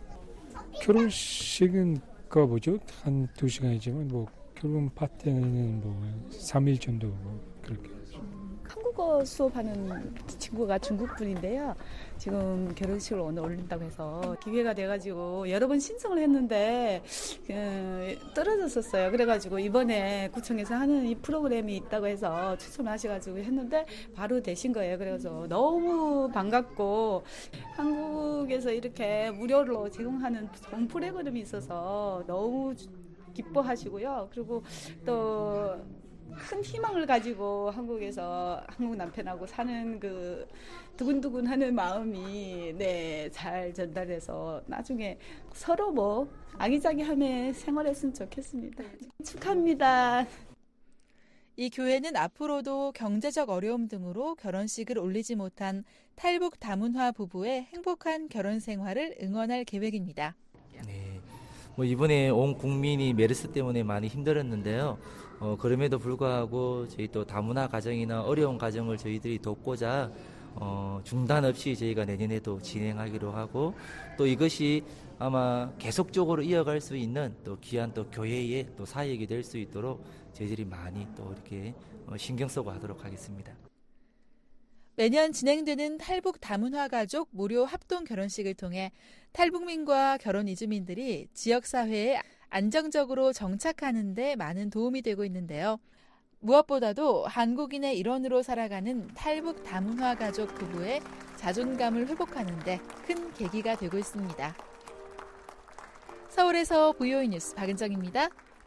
결혼식은 그 뭐죠 한 두 시간이지만 뭐 결혼 파티는 뭐 삼 일 정도 뭐 그렇게. 한국어 수업하는 친구가 중국 분인데요. 지금 결혼식을 오늘 올린다고 해서 기회가 돼가지고 여러 번 신청을 했는데 그, 떨어졌었어요. 그래가지고 이번에 구청에서 하는 이 프로그램이 있다고 해서 추천하셔가지고 했는데 바로 되신 거예요. 그래서 너무 반갑고 한국에서 이렇게 무료로 제공하는 좋은 프로그램이 있어서 너무 기뻐하시고요. 그리고 또 큰 희망을 가지고 한국에서 한국 남편하고 사는 그 두근두근하는 마음이 네, 잘 전달해서 나중에 서로 뭐 아기자기하며 생활했으면 좋겠습니다. 축하합니다. 이 교회는 앞으로도 경제적 어려움 등으로 결혼식을 올리지 못한 탈북 다문화 부부의 행복한 결혼 생활을 응원할 계획입니다. 네, 뭐 이번에 온 국민이 메르스 때문에 많이 힘들었는데요. 어, 그럼에도 불구하고 저희 또 다문화 가정이나 어려운 가정을 저희들이 돕고자 어, 중단 없이 저희가 내년에도 진행하기로 하고 또 이것이 아마 계속적으로 이어갈 수 있는 또 귀한 또 교회의 또 사역이 될 수 있도록 저희들이 많이 또 이렇게 어, 신경 쓰고 하도록 하겠습니다. 매년 진행되는 탈북 다문화 가족 무료 합동 결혼식을 통해 탈북민과 결혼 이주민들이 지역사회에 안정적으로 정착하는 데 많은 도움이 되고 있는데요. 무엇보다도 한국인의 일원으로 살아가는 탈북 다문화 가족 부부의 자존감을 회복하는 데 큰 계기가 되고 있습니다. 서울에서 브이오이 뉴스 박은정입니다.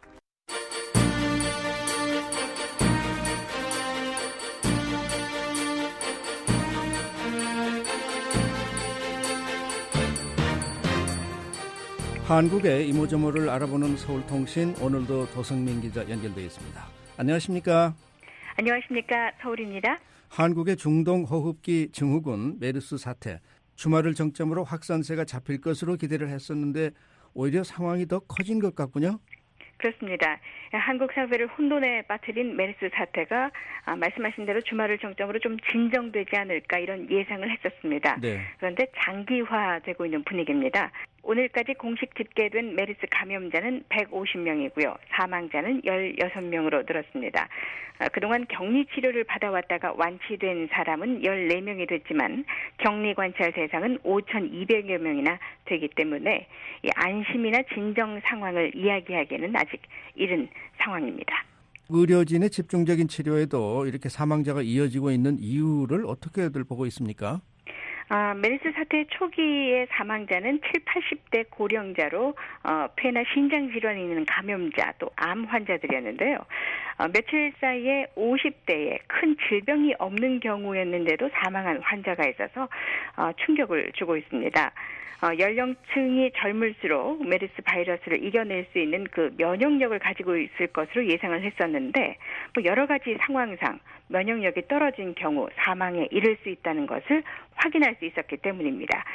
한국의 이모저모를 알아보는 서울통신 오늘도 도성민 기자 연결되어 있습니다. 안녕하십니까? 안녕하십니까? 서울입니다. 한국의 중동호흡기 증후군 메르스 사태 주말을 정점으로 확산세가 잡힐 것으로 기대를 했었는데 오히려 상황이 더 커진 것 같군요. 그렇습니다. 한국 사회를 혼돈에 빠뜨린 메르스 사태가 말씀하신 대로 주말을 정점으로 좀 진정되지 않을까 이런 예상을 했었습니다. 네. 그런데 장기화되고 있는 분위기입니다. 오늘까지 공식 집계된 메르스 감염자는 백오십 명이고요. 사망자는 십육 명으로 늘었습니다. 그동안 격리 치료를 받아왔다가 완치된 사람은 열네 명이 됐지만 격리 관찰 대상은 오천이백여 명이나 되기 때문에 이 안심이나 진정 상황을 이야기하기에는 아직 이른 상황입니다. 의료진의 집중적인 치료에도 이렇게 사망자가 이어지고 있는 이유를 어떻게들 보고 있습니까? 아, 메르스 사태 초기의 사망자는 칠십, 팔십 대 고령자로 어, 폐나 신장 질환이 있는 감염자 또 암 환자들이었는데요. 어, 며칠 사이에 오십 대에 큰 질병이 없는 경우였는데도 사망한 환자가 있어서 어, 충격을 주고 있습니다. 어, 연령층이 젊을수록 메르스 바이러스를 이겨낼 수 있는 그 면역력을 가지고 있을 것으로 예상을 했었는데 뭐 여러 가지 상황상 면역력이 떨어진 경우 사망에 이를 수 있다는 것을 확인할 수 있었기 때문입니다.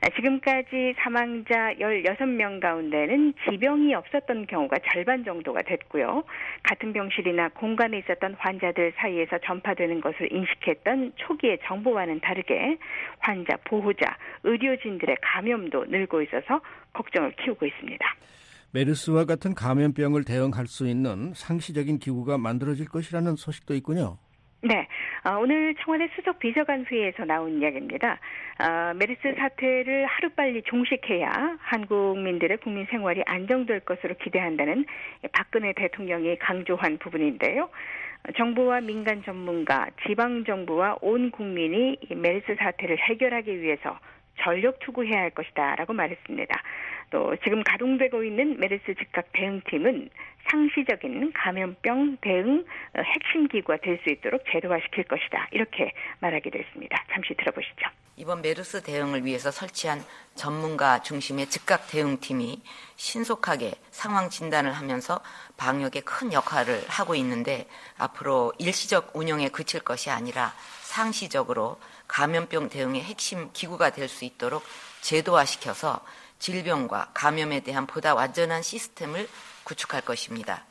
지금까지 사망자 십육 명 가운데는 지병이 없었던 경우가 절반 정도가 됐고요. 같은 병실이나 공간에 있었던 환자들 사이에서 전파되는 것을 인식했던 초기의 정보와는 다르게 환자, 보호자, 의료진들의 감염도 늘고 있어서 걱정을 키우고 있습니다. 메르스와 같은 감염병을 대응할 수 있는 상시적인 기구가 만들어질 것이라는 소식도 있군요. 네, 어, 오늘 청와대 수석 비서관 회의에서 나온 이야기입니다. 어, 메르스 사태를 하루빨리 종식해야 한국민들의 국민 생활이 안정될 것으로 기대한다는 박근혜 대통령이 강조한 부분인데요. 정부와 민간 전문가, 지방정부와 온 국민이 이 메르스 사태를 해결하기 위해서 전력 투구해야 할 것이다라고 말했습니다. 또 지금 가동되고 있는 메르스 즉각 대응팀은 상시적인 감염병 대응 핵심 기구가 될 수 있도록 제도화시킬 것이다. 이렇게 말하기도 했습니다. 잠시 들어보시죠. 이번 메르스 대응을 위해서 설치한 전문가 중심의 즉각 대응팀이 신속하게 상황 진단을 하면서 방역에 큰 역할을 하고 있는데 앞으로 일시적 운영에 그칠 것이 아니라 상시적으로 감염병 대응의 핵심 기구가 될 수 있도록 제도화시켜서 질병과 감염에 대한 보다 완전한 시스템을 구축할 것입니다.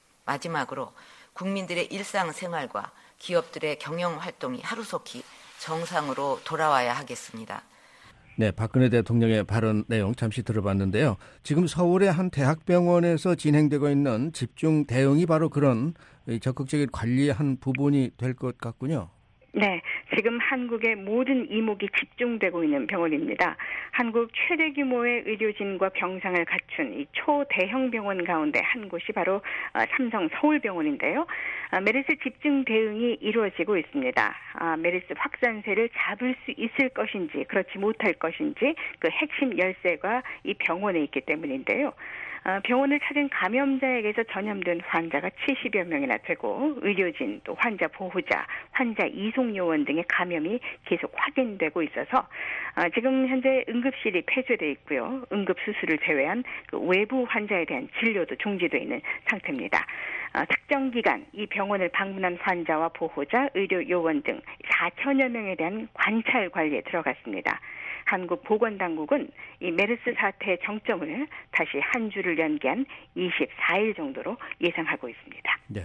마지막으로 국민들의 일상생활과 기업들의 경영활동이 하루속히 정상으로 돌아와야 하겠습니다. 네, 박근혜 대통령의 발언 내용 잠시 들어봤는데요. 지금 서울의 한 대학병원에서 진행되고 있는 집중 대응이 바로 그런 적극적인 관리의 한 부분이 될 것 같군요. 네, 지금 한국의 모든 이목이 집중되고 있는 병원입니다. 한국 최대 규모의 의료진과 병상을 갖춘 이 초대형 병원 가운데 한 곳이 바로 삼성 서울병원인데요. 메르스 집중 대응이 이루어지고 있습니다. 메르스 확산세를 잡을 수 있을 것인지 그렇지 못할 것인지 그 핵심 열쇠가 이 병원에 있기 때문인데요. 병원을 찾은 감염자에게서 전염된 환자가 칠십여 명이나 되고 의료진, 또 환자 보호자, 환자 이송 요원 등의 감염이 계속 확인되고 있어서 지금 현재 응급실이 폐쇄되어 있고요. 응급수술을 제외한 그 외부 환자에 대한 진료도 중지되어 있는 상태입니다. 특정 기간 이 병원을 방문한 환자와 보호자, 의료 요원 등 사천여 명에 대한 관찰 관리에 들어갔습니다. 한국 보건당국은 이 메르스 사태의 정점을 다시 한 주를 연기한 이십사 일 정도로 예상하고 있습니다. 네,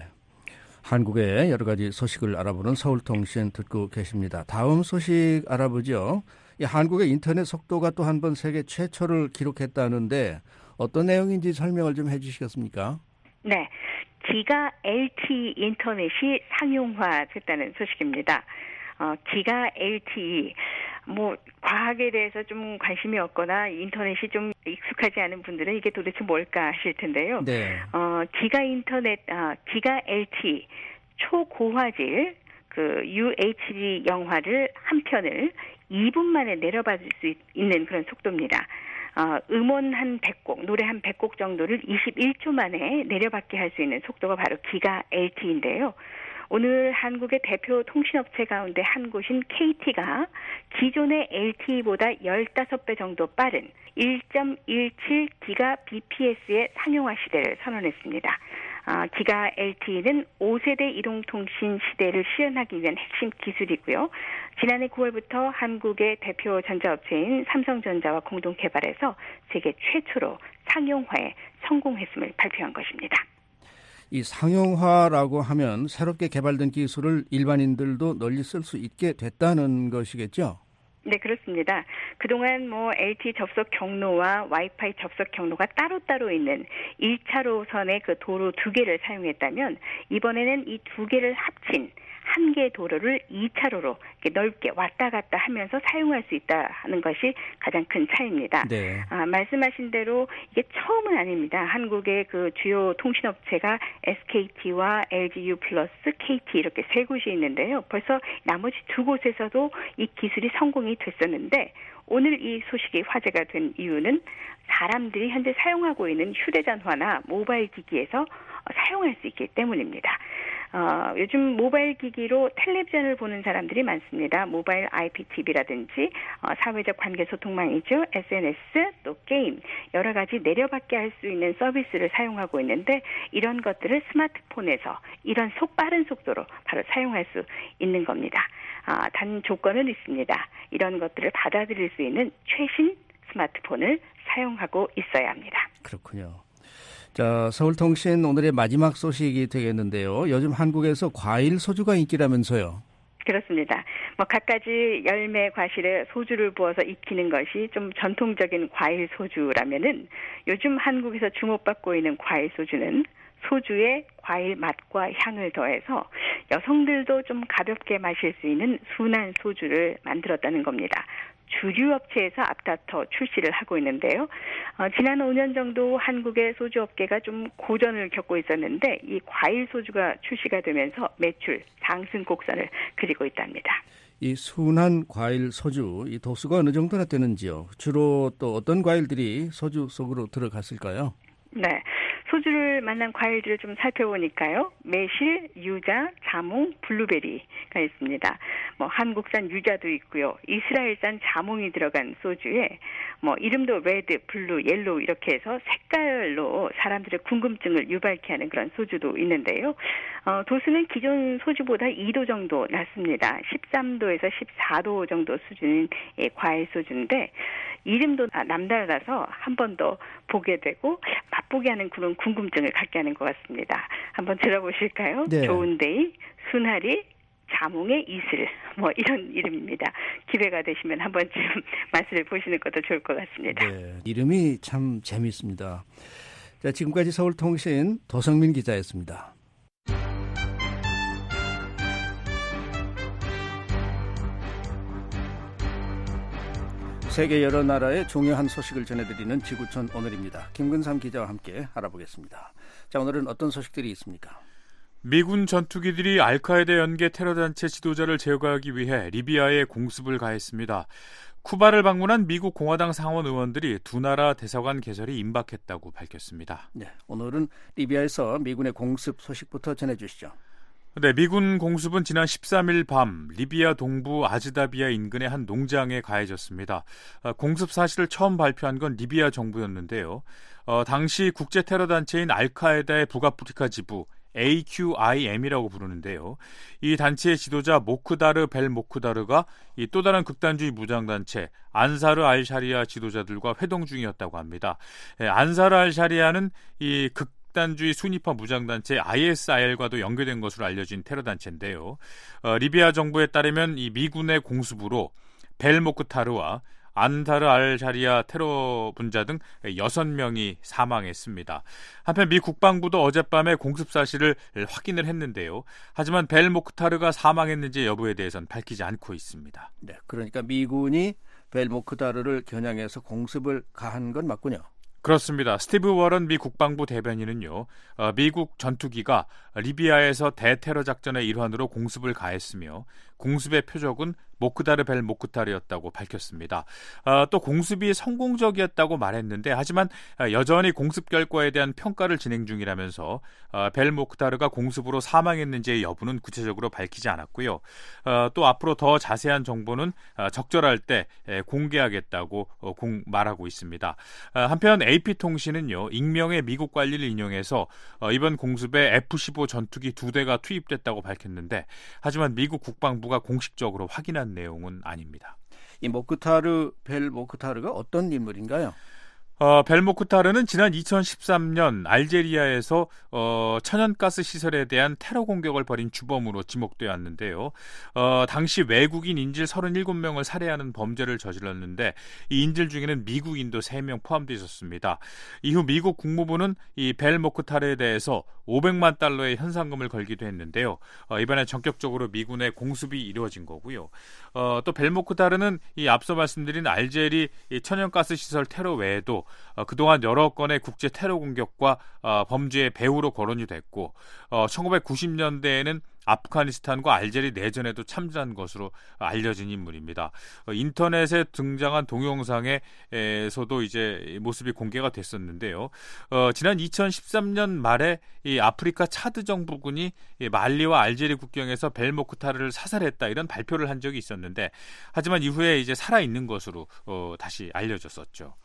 한국의 여러 가지 소식을 알아보는 서울통신 듣고 계십니다. 다음 소식 알아보죠. 이 한국의 인터넷 속도가 또 한 번 세계 최초를 기록했다는데 어떤 내용인지 설명을 좀 해주시겠습니까? 네, 기가 엘티이 인터넷이 상용화됐다는 소식입니다. 어, 기가 엘티이, 뭐 과학에 대해서 좀 관심이 없거나 인터넷이 좀 익숙하지 않은 분들은 이게 도대체 뭘까 하실 텐데요. 네. 어, 기가 인터넷, 아, 기가 엘티이 초고화질 그 유에이치디 영화를 한 편을 이 분 만에 내려받을 수 있는 그런 속도입니다. 어, 음원 한 백 곡, 노래 한 백 곡 정도를 이십일 초 만에 내려받게 할 수 있는 속도가 바로 기가 엘티이인데요. 오늘 한국의 대표 통신업체 가운데 한 곳인 케이티가 기존의 엘티이보다 십오 배 정도 빠른 일 점 일칠 기가비피에스의 상용화 시대를 선언했습니다. 아, 기가 엘티이는 오 세대 이동통신 시대를 실현하기 위한 핵심 기술이고요. 지난해 구월부터 한국의 대표 전자업체인 삼성전자와 공동 개발해서 세계 최초로 상용화에 성공했음을 발표한 것입니다. 이 상용화라고 하면 새롭게 개발된 기술을 일반인들도 널리 쓸 수 있게 됐다는 것이겠죠? 네, 그렇습니다. 그동안 뭐 엘티이 접속 경로와 와이파이 접속 경로가 따로따로 있는 일 차로선의 그 도로 두 개를 사용했다면 이번에는 이 두 개를 합친 한 개의 도로를 이 차로로 이렇게 넓게 왔다 갔다 하면서 사용할 수 있다는 것이 가장 큰 차이입니다. 네. 아, 말씀하신 대로 이게 처음은 아닙니다. 한국의 그 주요 통신업체가 에스케이티와 엘지유 플러스 케이티 이렇게 세 곳이 있는데요. 벌써 나머지 두 곳에서도 이 기술이 성공이 됐었는데 오늘 이 소식이 화제가 된 이유는 사람들이 현재 사용하고 있는 휴대전화나 모바일 기기에서 사용할 수 있기 때문입니다. 어, 요즘 모바일 기기로 텔레비전을 보는 사람들이 많습니다. 모바일 아이피티비라든지 어, 사회적 관계소통망이죠. 에스엔에스, 또 게임, 여러 가지 내려받게 할 수 있는 서비스를 사용하고 있는데 이런 것들을 스마트폰에서 이런 속 빠른 속도로 바로 사용할 수 있는 겁니다. 아, 단 조건은 있습니다. 이런 것들을 받아들일 수 있는 최신 스마트폰을 사용하고 있어야 합니다. 그렇군요. 자, 서울통신 오늘의 마지막 소식이 되겠는데요. 요즘 한국에서 과일 소주가 인기라면서요. 그렇습니다. 뭐 갖가지 열매 과실에 소주를 부어서 익히는 것이 좀 전통적인 과일 소주라면은 요즘 한국에서 주목받고 있는 과일 소주는 소주에 과일 맛과 향을 더해서 여성들도 좀 가볍게 마실 수 있는 순한 소주를 만들었다는 겁니다. 주류 업체에서 앞다퉈 출시를 하고 있는데요. 어, 지난 오 년 정도 한국의 소주 업계가 좀 고전을 겪고 있었는데 이 과일 소주가 출시가 되면서 매출 상승 곡선을 그리고 있답니다. 이 순한 과일 소주, 이 도수가 어느 정도나 되는지요? 주로 또 어떤 과일들이 소주 속으로 들어갔을까요? 네. 소주를 만난 과일들을 좀 살펴보니까요. 매실, 유자, 자몽, 블루베리가 있습니다. 뭐 한국산 유자도 있고요. 이스라엘산 자몽이 들어간 소주에 뭐 이름도 레드, 블루, 옐로우 이렇게 해서 색깔로 사람들의 궁금증을 유발케 하는 그런 소주도 있는데요. 어, 도수는 기존 소주보다 이 도 정도 낮습니다. 십삼 도에서 십사 도 정도 수준인 예, 과일 소주인데 이름도 남달라서 한 번 더 보게 되고 맛보게 하는 그런 궁금증을 갖게 하는 것 같습니다. 한번 들어보실까요? 네. 좋은데이, 순하리, 자몽의 이슬 뭐 이런 이름입니다. 기회가 되시면 한 번쯤 맛을 보시는 것도 좋을 것 같습니다. 네, 이름이 참 재미있습니다. 자, 지금까지 서울통신 도성민 기자였습니다. 세계 여러 나라의 중요한 소식을 전해드리는 지구촌 오늘입니다. 김근삼 기자와 함께 알아보겠습니다. 자, 오늘은 어떤 소식들이 있습니까? 미군 전투기들이 알카에다 연계 테러단체 지도자를 제거하기 위해 리비아에 공습을 가했습니다. 쿠바를 방문한 미국 공화당 상원 의원들이 두 나라 대사관 개설이 임박했다고 밝혔습니다. 네, 오늘은 리비아에서 미군의 공습 소식부터 전해주시죠. 네, 미군 공습은 지난 십삼 일 밤 리비아 동부 아즈다비아 인근의 한 농장에 가해졌습니다. 공습 사실을 처음 발표한 건 리비아 정부였는데요. 어, 당시 국제 테러 단체인 알카에다의 북아프리카 지부 에이큐아이엠이라고 부르는데요. 이 단체의 지도자 모크다르 벨 모크다르가 이 또 다른 극단주의 무장단체 안사르 알 샤리아 지도자들과 회동 중이었다고 합니다. 예, 안사르 알 샤리아는 이 극 극단주의 순위파 무장단체 아이에스아이엘과도 연계된 것으로 알려진 테러단체인데요. 어, 리비아 정부에 따르면 이 미군의 공습으로 벨 모크타르와 안사르 알 샤리아 테러 분자 등 여섯 명이 사망했습니다. 한편 미 국방부도 어젯밤에 공습 사실을 확인을 했는데요. 하지만 벨 모크타르가 사망했는지 여부에 대해서는 밝히지 않고 있습니다. 네, 그러니까 미군이 벨 모크타르를 겨냥해서 공습을 가한 건 맞군요. 그렇습니다. 스티브 워런 미 국방부 대변인은요, 어, 미국 전투기가 리비아에서 대테러 작전의 일환으로 공습을 가했으며 공습의 표적은 모크다르 벨 모크타르였다고 밝혔습니다. 어, 또 공습이 성공적이었다고 말했는데 하지만 여전히 공습 결과에 대한 평가를 진행 중이라면서 어, 벨 모크타르가 공습으로 사망했는지의 여부는 구체적으로 밝히지 않았고요. 어, 또 앞으로 더 자세한 정보는 어, 적절할 때 에, 공개하겠다고 어, 공, 말하고 있습니다. 어, 한편 에이피통신은요, 익명의 미국 관리를 인용해서 어, 이번 공습에 에프 십오 전투기 두 대가 투입됐다고 밝혔는데 하지만 미국 국방부가 공식적으로 확인한 내용은 아닙니다. 이 모크타르 벨 모크타르가 어떤 인물인가요? 어, 벨모크타르는 지난 이천십삼 년 알제리아에서 어, 천연가스 시설에 대한 테러 공격을 벌인 주범으로 지목되어 왔는데요. 어, 당시 외국인 인질 서른일곱 명을 살해하는 범죄를 저질렀는데 이 인질 중에는 미국인도 세 명 포함되어 있었습니다. 이후 미국 국무부는 이 벨모크타르에 대해서 오백만 달러의 현상금을 걸기도 했는데요. 어, 이번에 전격적으로 미군의 공습이 이루어진 거고요. 어, 또 벨모크타르는 이 앞서 말씀드린 알제리 이 천연가스 시설 테러 외에도 어, 그동안 여러 건의 국제 테러 공격과 어, 범죄의 배후로 거론이 됐고 어, 천구백구십 년대에는 아프가니스탄과 알제리 내전에도 참전한 것으로 알려진 인물입니다. 어, 인터넷에 등장한 동영상에서도 이제 모습이 공개가 됐었는데요. 어, 지난 이천십삼 년 말에 이 아프리카 차드 정부군이 이 말리와 알제리 국경에서 벨모크타르를 사살했다 이런 발표를 한 적이 있었는데 하지만 이후에 이제 살아 있는 것으로 어, 다시 알려졌었죠.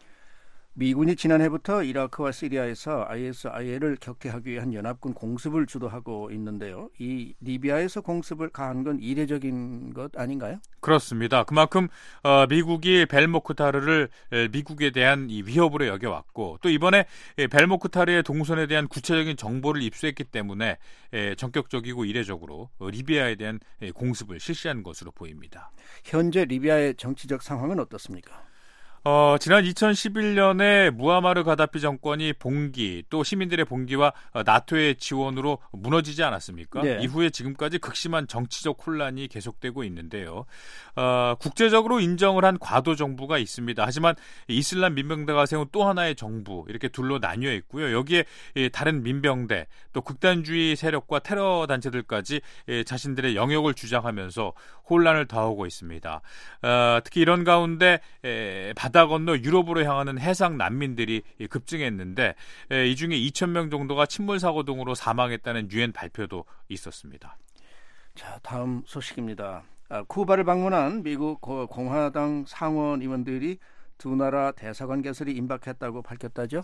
미군이 지난해부터 이라크와 시리아에서 아이에스아이엘을 격퇴하기 위한 연합군 공습을 주도하고 있는데요. 이 리비아에서 공습을 가한 건 이례적인 것 아닌가요? 그렇습니다. 그만큼 어, 미국이 벨모크타르를 미국에 대한 이 위협으로 여겨왔고 또 이번에 벨모크타르의 동선에 대한 구체적인 정보를 입수했기 때문에 에, 전격적이고 이례적으로 리비아에 대한 공습을 실시한 것으로 보입니다. 현재 리비아의 정치적 상황은 어떻습니까? 어, 지난 이천십일 년에 무아마르 가다피 정권이 봉기 또 시민들의 봉기와 어, 나토의 지원으로 무너지지 않았습니까? 네. 이후에 지금까지 극심한 정치적 혼란이 계속되고 있는데요. 어, 국제적으로 인정을 한 과도 정부가 있습니다. 하지만 이슬람 민병대가 세운 또 하나의 정부 이렇게 둘로 나뉘어 있고요. 여기에 이, 다른 민병대 또 극단주의 세력과 테러 단체들까지 이, 자신들의 영역을 주장하면서 혼란을 더하고 있습니다. 어, 특히 이런 가운데 에, 바다 건너 유럽으로 향하는 해상 난민들이 급증했는데 이 중에 이천 명 정도가 침몰 사고 등으로 사망했다는 유엔 발표도 있었습니다. 자, 다음 소식입니다. 아, 쿠바를 방문한 미국 공화당 상원 의원들이 두 나라 대사관 개설이 임박했다고 밝혔다죠?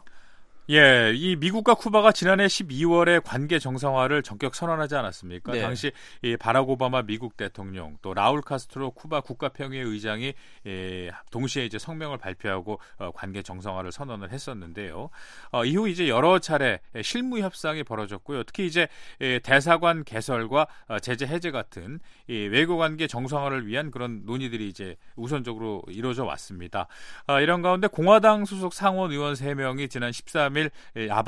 예, 이 미국과 쿠바가 지난해 십이월에 관계 정상화를 전격 선언하지 않았습니까? 네. 당시 이 바락 오바마 미국 대통령 또 라울 카스트로 쿠바 국가평의 의장이 예, 동시에 이제 성명을 발표하고 어, 관계 정상화를 선언을 했었는데요. 어, 이후 이제 여러 차례 실무 협상이 벌어졌고요. 특히 이제 예, 대사관 개설과 어, 제재 해제 같은 이 외교 관계 정상화를 위한 그런 논의들이 이제 우선적으로 이루어져 왔습니다. 어, 이런 가운데 공화당 소속 상원 의원 세 명이 지난 십삼 일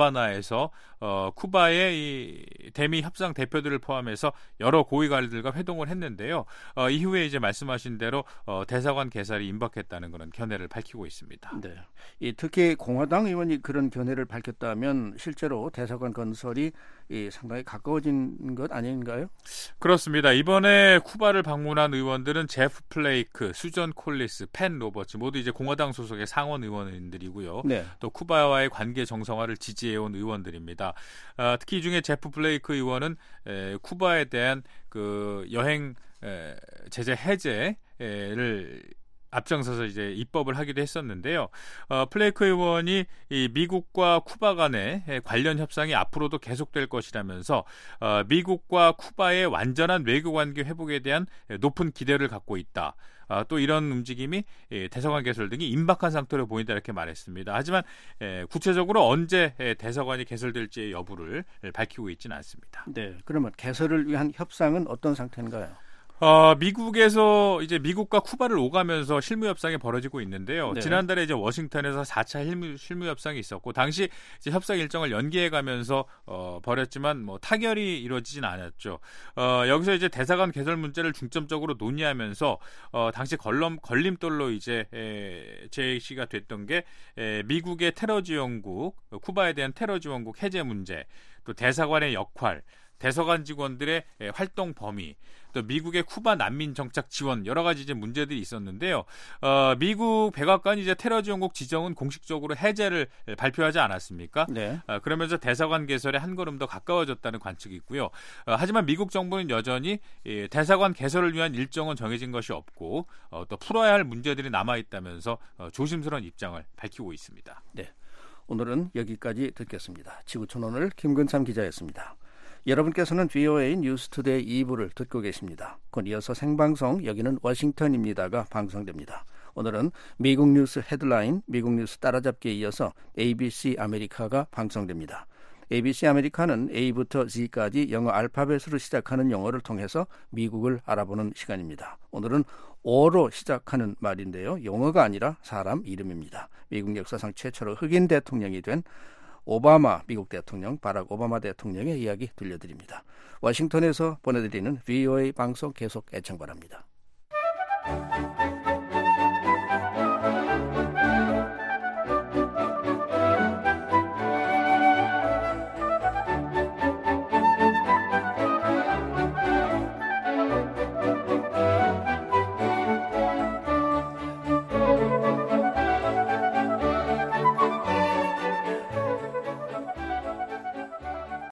하바나에서 어, 쿠바의 이 대미 협상 대표들을 포함해서 여러 고위 관리들과 회동을 했는데요. 어, 이후에 이제 말씀하신 대로 어, 대사관 개설이 임박했다는 그런 견해를 밝히고 있습니다. 네. 이 특히 공화당 의원이 그런 견해를 밝혔다면 실제로 대사관 건설이 이 상당히 가까워진 것 아닌가요? 그렇습니다. 이번에 쿠바를 방문한 의원들은 제프 플레이크, 수전 콜리스, 펜 로버츠 모두 이제 공화당 소속의 상원 의원들이고요. 네. 또 쿠바와의 관계 정상화를 지지해온 의원들입니다. 아, 특히 이 중에 제프 블레이크 의원은 에, 쿠바에 대한 그 여행 에, 제재 해제를 앞장서서 이제 입법을 하기도 했었는데요. 어, 플레이크 의원이 이 미국과 쿠바 간의 관련 협상이 앞으로도 계속될 것이라면서 어, 미국과 쿠바의 완전한 외교 관계 회복에 대한 높은 기대를 갖고 있다. 아, 또 이런 움직임이 예, 대사관 개설 등이 임박한 상태로 보인다 이렇게 말했습니다. 하지만 예, 구체적으로 언제 예, 대사관이 개설될지의 여부를 예, 밝히고 있지는 않습니다. 네, 그러면 개설을 위한 협상은 어떤 상태인가요? 어, 미국에서 이제 미국과 쿠바를 오가면서 실무 협상이 벌어지고 있는데요. 네. 지난달에 이제 워싱턴에서 사 차 실무, 실무 협상이 있었고 당시 이제 협상 일정을 연기해가면서 어, 벌였지만 뭐 타결이 이루어지진 않았죠. 어, 여기서 이제 대사관 개설 문제를 중점적으로 논의하면서 어, 당시 걸럼, 걸림돌로 이제 에, 제시가 됐던 게 에, 미국의 테러 지원국, 쿠바에 대한 테러 지원국 해제 문제, 또 대사관의 역할. 대사관 직원들의 활동 범위, 또 미국의 쿠바 난민 정착 지원 여러 가지 이제 문제들이 있었는데요. 어, 미국 백악관이 이제 테러 지원국 지정은 공식적으로 해제를 발표하지 않았습니까? 네. 어, 그러면서 대사관 개설에 한 걸음 더 가까워졌다는 관측이 있고요. 어, 하지만 미국 정부는 여전히 예, 대사관 개설을 위한 일정은 정해진 것이 없고 어, 또 풀어야 할 문제들이 남아 있다면서 어, 조심스러운 입장을 밝히고 있습니다. 네. 오늘은 여기까지 듣겠습니다. 지구촌 오늘 김근삼 기자였습니다. 여러분께서는 브이오에이 뉴스투데이 이 부를 듣고 계십니다. 곧 이어서 생방송 여기는 워싱턴입니다가 방송됩니다. 오늘은 미국 뉴스 헤드라인, 미국 뉴스 따라잡기에 이어서 에이비씨 아메리카가 방송됩니다. 에이비씨 아메리카는 A부터 Z까지 영어 알파벳으로 시작하는 용어를 통해서 미국을 알아보는 시간입니다. 오늘은 O로 시작하는 말인데요. 용어가 아니라 사람 이름입니다. 미국 역사상 최초로 흑인 대통령이 된 오바마 미국 대통령, 바락 오바마 대통령의 이야기 들려드립니다. 워싱턴에서 보내드리는 브이오에이 방송 계속 애청 바랍니다.